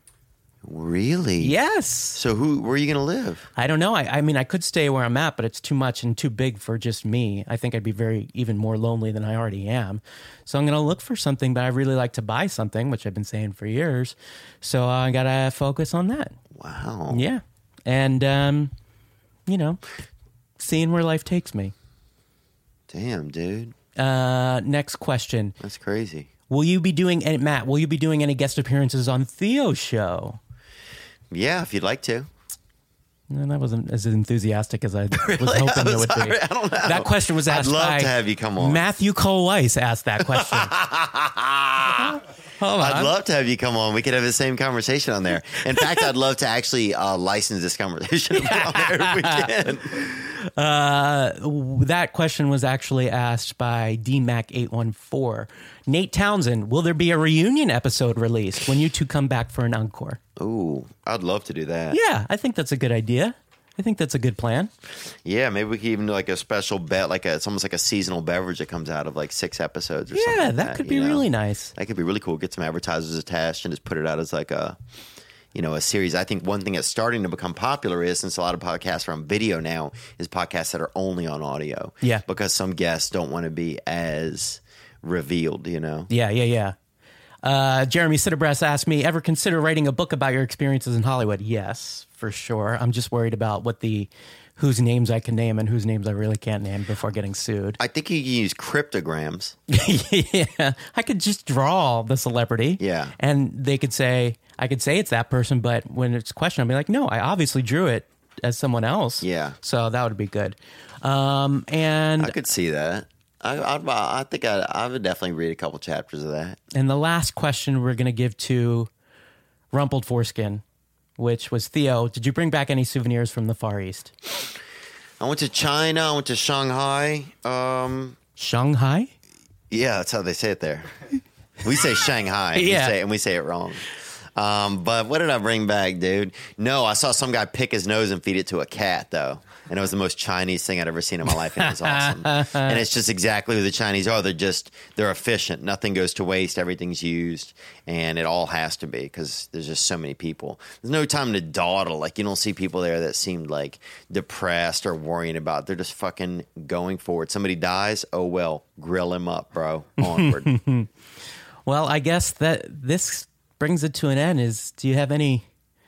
Really?
Yes.
So who? Where are you going to live?
I don't know. I, I mean, I could stay where I'm at, but it's too much and too big for just me. I think I'd be very even more lonely than I already am. So I'm going to look for something, but I really like to buy something, which I've been saying for years. So I got to focus on that.
Wow.
Yeah. And, um, you know, seeing where life takes me.
Damn, dude.
Uh, next question.
That's crazy.
Will you be doing any, Matt, will you be doing any guest appearances on Theo's show?
Yeah, if you'd like to.
No, that wasn't as enthusiastic as I
really?
was hoping
was,
it would be.
I don't know.
That question was asked
I'd love
by
to have you come on.
Matthew Cole Weiss asked that question. Hold on.
I'd love to have you come on. We could have the same conversation on there. In fact, I'd love to actually uh, license this conversation on there if we can.
Uh, that question was actually asked by D Mac eight one four. Nate Townsend, will there be a reunion episode released when you two come back for an encore?
Ooh, I'd love to do that.
Yeah, I think that's a good idea. I think that's a good plan.
Yeah, maybe we could even do like a special bet, like a, it's almost like a seasonal beverage that comes out of like six episodes or
yeah,
something. Yeah, like
that,
that
could be
know?
really nice.
That could be really cool. Get some advertisers attached and just put it out as like a, you know, a series. I think one thing that's starting to become popular is, since a lot of podcasts are on video now, is podcasts that are only on audio.
Yeah.
Because some guests don't want to be as revealed, you know?
Yeah, yeah, yeah. Uh, Jeremy Sitterbrass asked me, ever consider writing a book about your experiences in Hollywood? Yes, for sure. I'm just worried about what the whose names I can name and whose names I really can't name before getting sued.
I think you can use cryptograms.
Yeah, I could just draw the celebrity.
Yeah.
And they could say, I could say it's that person, but when it's questioned, I'll be like, no, I obviously drew it as someone else.
Yeah.
So that would be good. Um, and
I could see that. I, I, I think I, I would definitely read a couple chapters of that.
And the last question we're going to give to Rumpled Foreskin, which was, Theo, did you bring back any souvenirs from the Far East?
I went to China. I went to Shanghai. Um,
Shanghai?
yeah, that's how they say it there. We say Shanghai,
Yeah.
we say, and we say it wrong. Um, but what did I bring back, dude? No, I saw some guy pick his nose and feed it to a cat, though. And it was the most Chinese thing I'd ever seen in my life. And it was awesome. And it's just exactly who the Chinese are. They're just, they're efficient. Nothing goes to waste. Everything's used. And it all has to be because there's just so many people. There's no time to dawdle. Like, you don't see people there that seemed like depressed or worrying about. They're just fucking going forward. Somebody dies. Oh, well, grill him up, bro. Onward.
Well, I guess that this brings it to an end. Is do you have any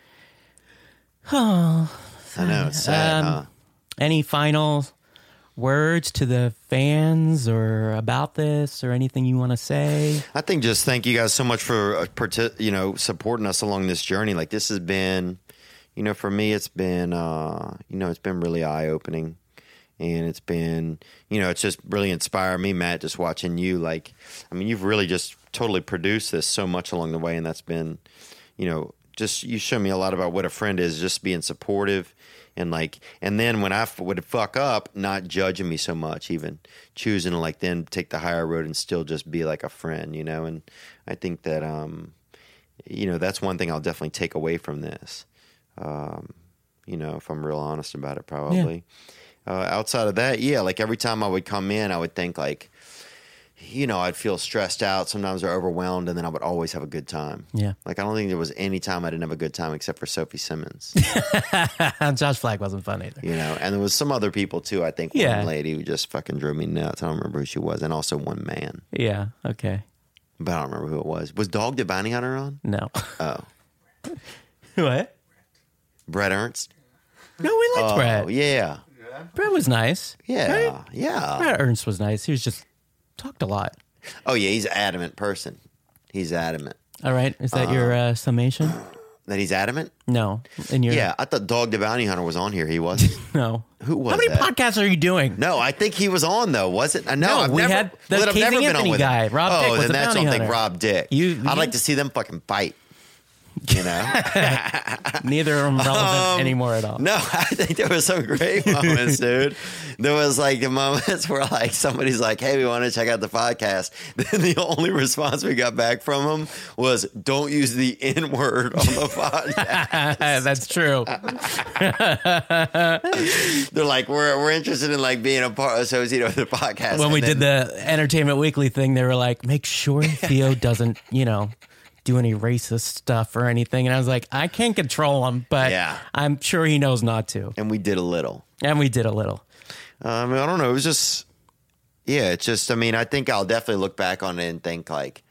I know. It's sad,
Um,
huh?
any final words to the fans or about this or anything you want to say?
I think just thank you guys so much for, uh, parti- you know, supporting us along this journey. Like this has been, you know, for me, it's been, uh, you know, it's been really eye opening, and it's been, you know, it's just really inspired me, Matt, just watching you. Like, I mean, you've really just totally produced this so much along the way, and that's been, you know, just you show me a lot about what a friend is, just being supportive. And like, and then when I f- would fuck up, not judging me so much, even choosing to like then take the higher road and still just be like a friend, you know. And I think that, um, you know, that's one thing I'll definitely take away from this. Um, you know, if I'm real honest about it, probably. Yeah. Uh, outside of that, yeah, like every time I would come in, I would think like, you know, I'd feel stressed out sometimes or overwhelmed, and then I would always have a good time.
Yeah.
Like, I don't think there was any time I didn't have a good time except for Sophie Simmons,
Josh Flagg wasn't fun either.
you know, and there was some other people too. I think
Yeah.
one lady who just fucking drove me nuts. I don't remember who she was, and also one man,
Yeah. Okay.
but I don't remember who it was. Was Dog the Bounty Hunter on?
No.
Oh,
What?
Brett Ernst?
No, we liked
Oh,
Brett.
yeah.
Brett was nice.
Yeah.
Right?
Yeah.
Brett Ernst was nice. He was just talked a lot.
Oh, yeah. He's an adamant person. He's adamant.
All right. Is that your uh, summation?
That he's adamant?
No. In your
Yeah. I thought Dog the Bounty Hunter was on here. He wasn't.
No.
Who was
How many
that?
podcasts are you doing?
No, I think he was on though. Was it? No,
No,
I've
we
never.
had the
well, I've
Casey
never been
Anthony
on with
guy,
him.
Rob
oh,
Dick, was
then
the
that's
bounty
something.
hunter.
Rob Dick.
You-
I'd
you-
like to see them fucking fight. You know?
Neither of them relevant anymore at all.
No, I think there was some great moments, dude. There was like the moments where like somebody's like, "Hey, we want to check out the podcast." Then the only response we got back from them was, "Don't use the N word on the podcast."
That's true.
They're like, "We're we're interested in like being a part associated with the podcast."
When
And
we
then-
did the Entertainment Weekly thing, they were like, make sure Theo doesn't, you know, do any racist stuff or anything. And I was like, I can't control him, but
Yeah.
I'm sure he knows not to.
and we did a little.
And we did a little.
I mean, I don't know. It was just, yeah, it's just, I mean, I think I'll definitely look back on it and think like,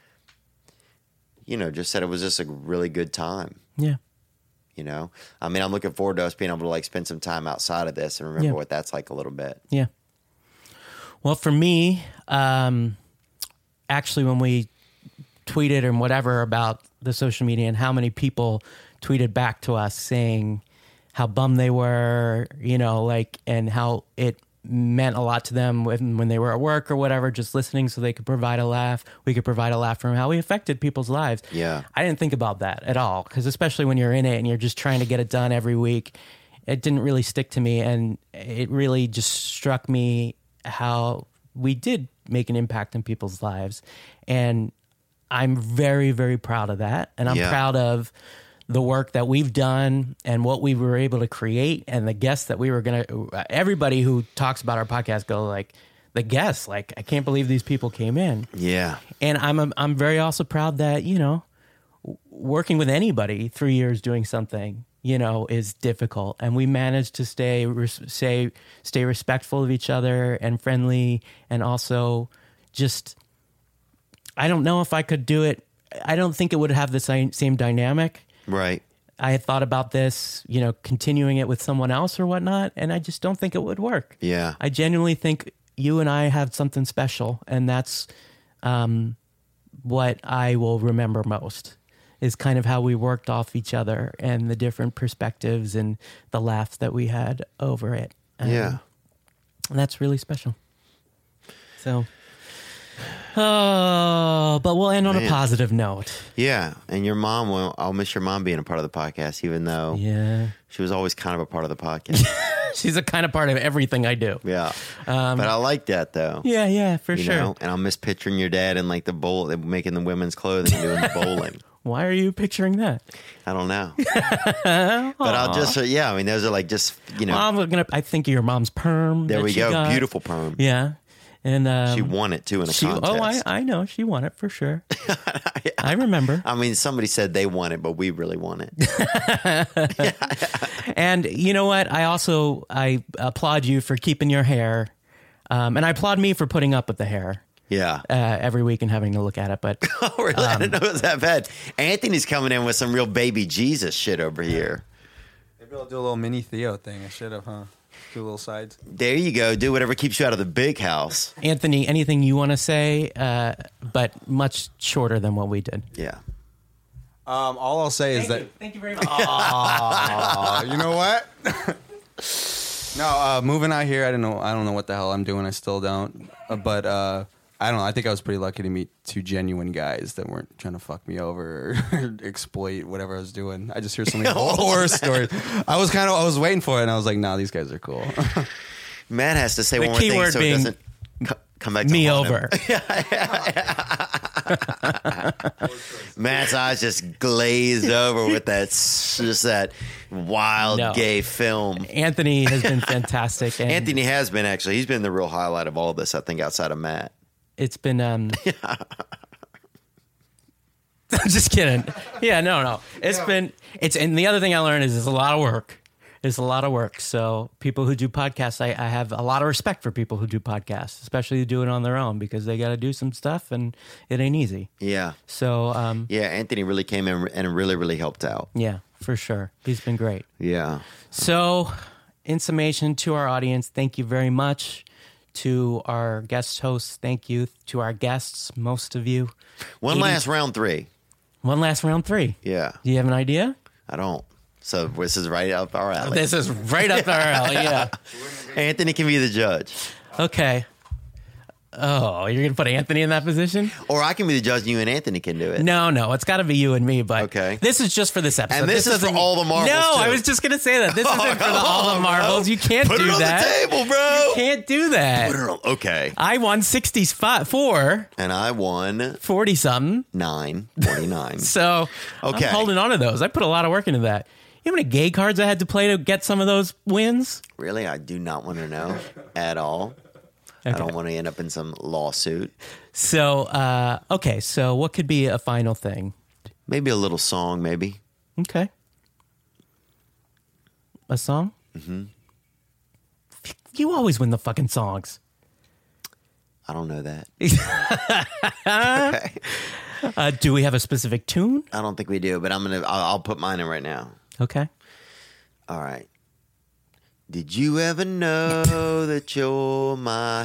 you know, just said it was just a really good time,
Yeah.
you know? I mean, I'm looking forward to us being able to like spend some time outside of this and remember
Yeah.
what that's like a little bit.
Yeah. Well, for me, um, actually, when we tweeted and whatever about the social media and how many people tweeted back to us saying how bummed they were, you know, like, and how it meant a lot to them when, when they were at work or whatever, just listening so they could provide a laugh. We could provide a laugh from how we affected people's lives.
Yeah.
I didn't think about that at all, because especially when you're in it and you're just trying to get it done every week, it didn't really stick to me. And it really just struck me how we did make an impact in people's lives. And I'm very, very proud of that. And I'm
Yeah.
proud of the work that we've done and what we were able to create and the guests that we were going to, everybody who talks about our podcast go like, the guests, like, I can't believe these people came in.
Yeah.
And I'm, I'm very also proud that, you know, working with anybody three years doing something, you know, is difficult. And we managed to stay, res- say, stay respectful of each other and friendly. And also just, I don't know if I could do it. I don't think it would have the same, same dynamic.
Right.
I had thought about this, you know, continuing it with someone else or whatnot. And I just don't think it would work.
Yeah.
I genuinely think you and I have something special. And that's um, what I will remember most, is kind of how we worked off each other and the different perspectives and the laughs that we had over it. Um,
Yeah.
And that's really special. So, oh, but we'll end on
Man.
a positive note.
Yeah, and your mom, well, I'll miss your mom being a part of the podcast, even though
Yeah.
she was always kind of a part of the podcast.
She's a kind of part of everything I do.
Yeah,
Um,
but I like that though.
Yeah, yeah, for
You
sure.
know, and I'll miss picturing your dad in like the bowl, making the women's clothing and doing the bowling.
Why are you picturing that?
I don't know, but I'll just uh, yeah. I mean, those are like just you know.
I'm gonna. I think of your mom's perm.
there
that
we
she
go,
got.
beautiful perm.
Yeah, and um,
She won it too in a
she,
contest.
oh, I, I know she won it for sure. I remember.
I mean, somebody said they won it, but we really won it.
And you know what? I also I applaud you for keeping your hair, um, and I applaud me for putting up with the hair
Yeah.
uh, every week and having to look at it. But
Oh, really? I didn't know it was that bad. Anthony's coming in with some real baby Jesus shit over here.
Maybe I'll do a little mini Theo thing. I should have, huh? Two little sides.
There you go. Do whatever keeps you out of the big house.
Anthony, anything you want to say, uh, but much shorter than what we did.
Yeah.
Um, all I'll say is that
Thank you very much.
Uh, you know what? no, uh, moving out here, I don't know. I don't know what the hell I'm doing. I still don't. Uh, but uh, I don't know. I think I was pretty lucky to meet two genuine guys that weren't trying to fuck me over or exploit whatever I was doing. I just hear so many horror stories. I was kind of. I was waiting for it, and I was like, "Nah, these guys are cool."
Matt has to say
The
one more
key
thing
word
so it
being
doesn't co- come back to
Me
haunt him.
over.
Matt's eyes just glazed over with that s- just that wild
No.
gay film.
Anthony has been fantastic. And
Anthony has been actually. He's been the real highlight of all this, I think, outside of Matt.
It's been. Um, I'm just kidding. Yeah, no, no. It's been. It's and the other thing I learned is it's a lot of work. It's a lot of work. So people who do podcasts, I, I have a lot of respect for people who do podcasts, especially who do it on their own because they got to do some stuff and it ain't easy.
Yeah.
So um,
Yeah, Anthony really came in and really, really helped out.
yeah, for sure, he's been great.
Yeah.
So, in summation, to our audience, thank you very much. To our guest hosts, thank you. To our guests, most of you.
One
eighty
last round three.
One last round three.
Yeah.
Do you have an idea?
I don't. So this is right up our alley.
This is right up our alley, yeah.
Anthony can be the judge.
Okay. Oh, you're going to put Anthony in that position?
Or I can be the judge and you and Anthony can do it.
No, no, it's got to be you and me, but
Okay.
this is just for this episode.
And this is for
doesn't-
all the marbles,
No,
too.
I was just going to say that. This
Oh,
isn't for the
come
all the
on,
marbles.
bro.
You can't
Put
do
it on
that.
the table, bro.
You can't do that.
Put it on. Okay.
I won sixty-four,
And I won
forty something.
nine forty-nine.
So
Okay.
I'm holding on to those. I put a lot of work into that. You know how many gay cards I had to play to get some of those wins?
Really, I do not want to know at all. I
Okay.
don't want to end up in some lawsuit.
So, uh, okay. So what could be a final thing?
Maybe a little song, maybe.
Okay. A song? Mm-hmm. You always win the fucking songs.
I don't know that. Okay.
Uh, do we have a specific tune?
I don't think we do, but I'm gonna. I'll, I'll put mine in right now.
Okay.
All right. Did you ever know that you're my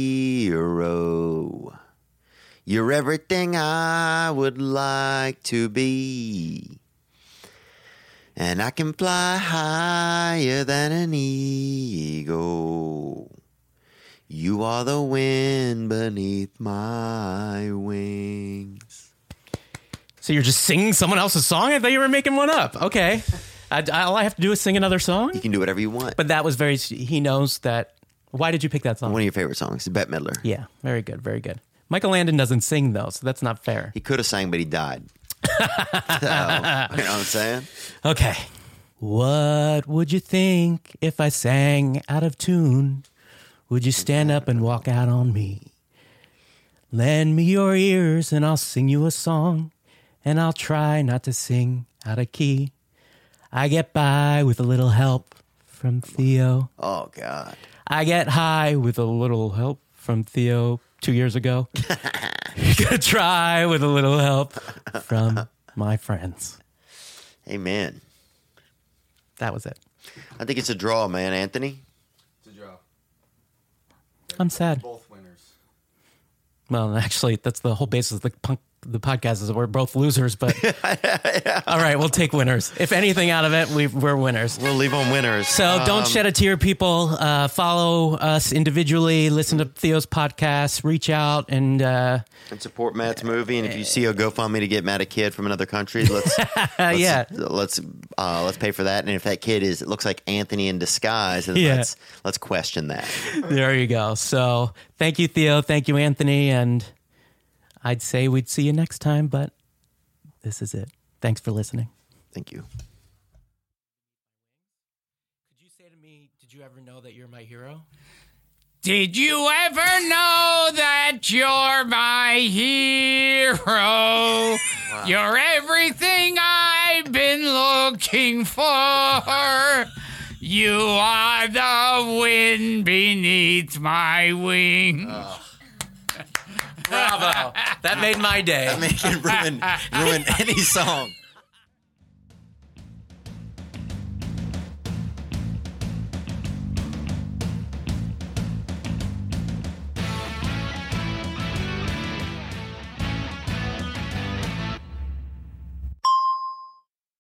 hero? You're everything I would like to be. And I can fly higher than an eagle. You are the wind beneath my wings.
So you're just singing someone else's song? I thought you were making one up. Okay. I, all I have to do is sing another song?
You can do whatever you want.
But that was very, he knows that. Why did you pick that song?
One of your favorite songs, Bette Midler.
Yeah, very good, very good. Michael Landon doesn't sing, though, so that's not fair.
He could have sang, but he died. So, you know what I'm saying?
Okay. What would you think if I sang out of tune? Would you stand up and walk out on me? Lend me your ears and I'll sing you a song, and I'll try not to sing out of key. I get by with a little help from Theo.
Oh, God.
I get high with a little help from Theo two years ago. Gonna try with a little help from my friends.
Amen.
That was it.
I think it's a draw, man, Anthony.
It's a draw.
I'm sad.
Both winners.
Well, actually, that's the whole basis of the punk the podcast is we're both losers, but all right, we'll take winners. If anything out of it, we, we're winners.
We'll leave on winners.
So don't
Um,
shed a tear, people. Uh, follow us individually. Listen to Theo's podcast. Reach out and uh,
and support Matt's movie. And if you see a GoFundMe to get Matt a kid from another country, let's let's,
yeah.
let's uh, let's pay for that. And if that kid is it looks like Anthony in disguise, then
Yeah.
let's let's question that.
There you go. So thank you, Theo. Thank you, Anthony. And I'd say we'd see you next time, but this is it. Thanks for listening.
Thank you.
Could you say to me, did you ever know that you're my hero?
Did you ever know that you're my hero? You're everything I've been looking for. You are the wind beneath my wing.
Oh.
Bravo. That made my day.
That man can ruin ruin any song.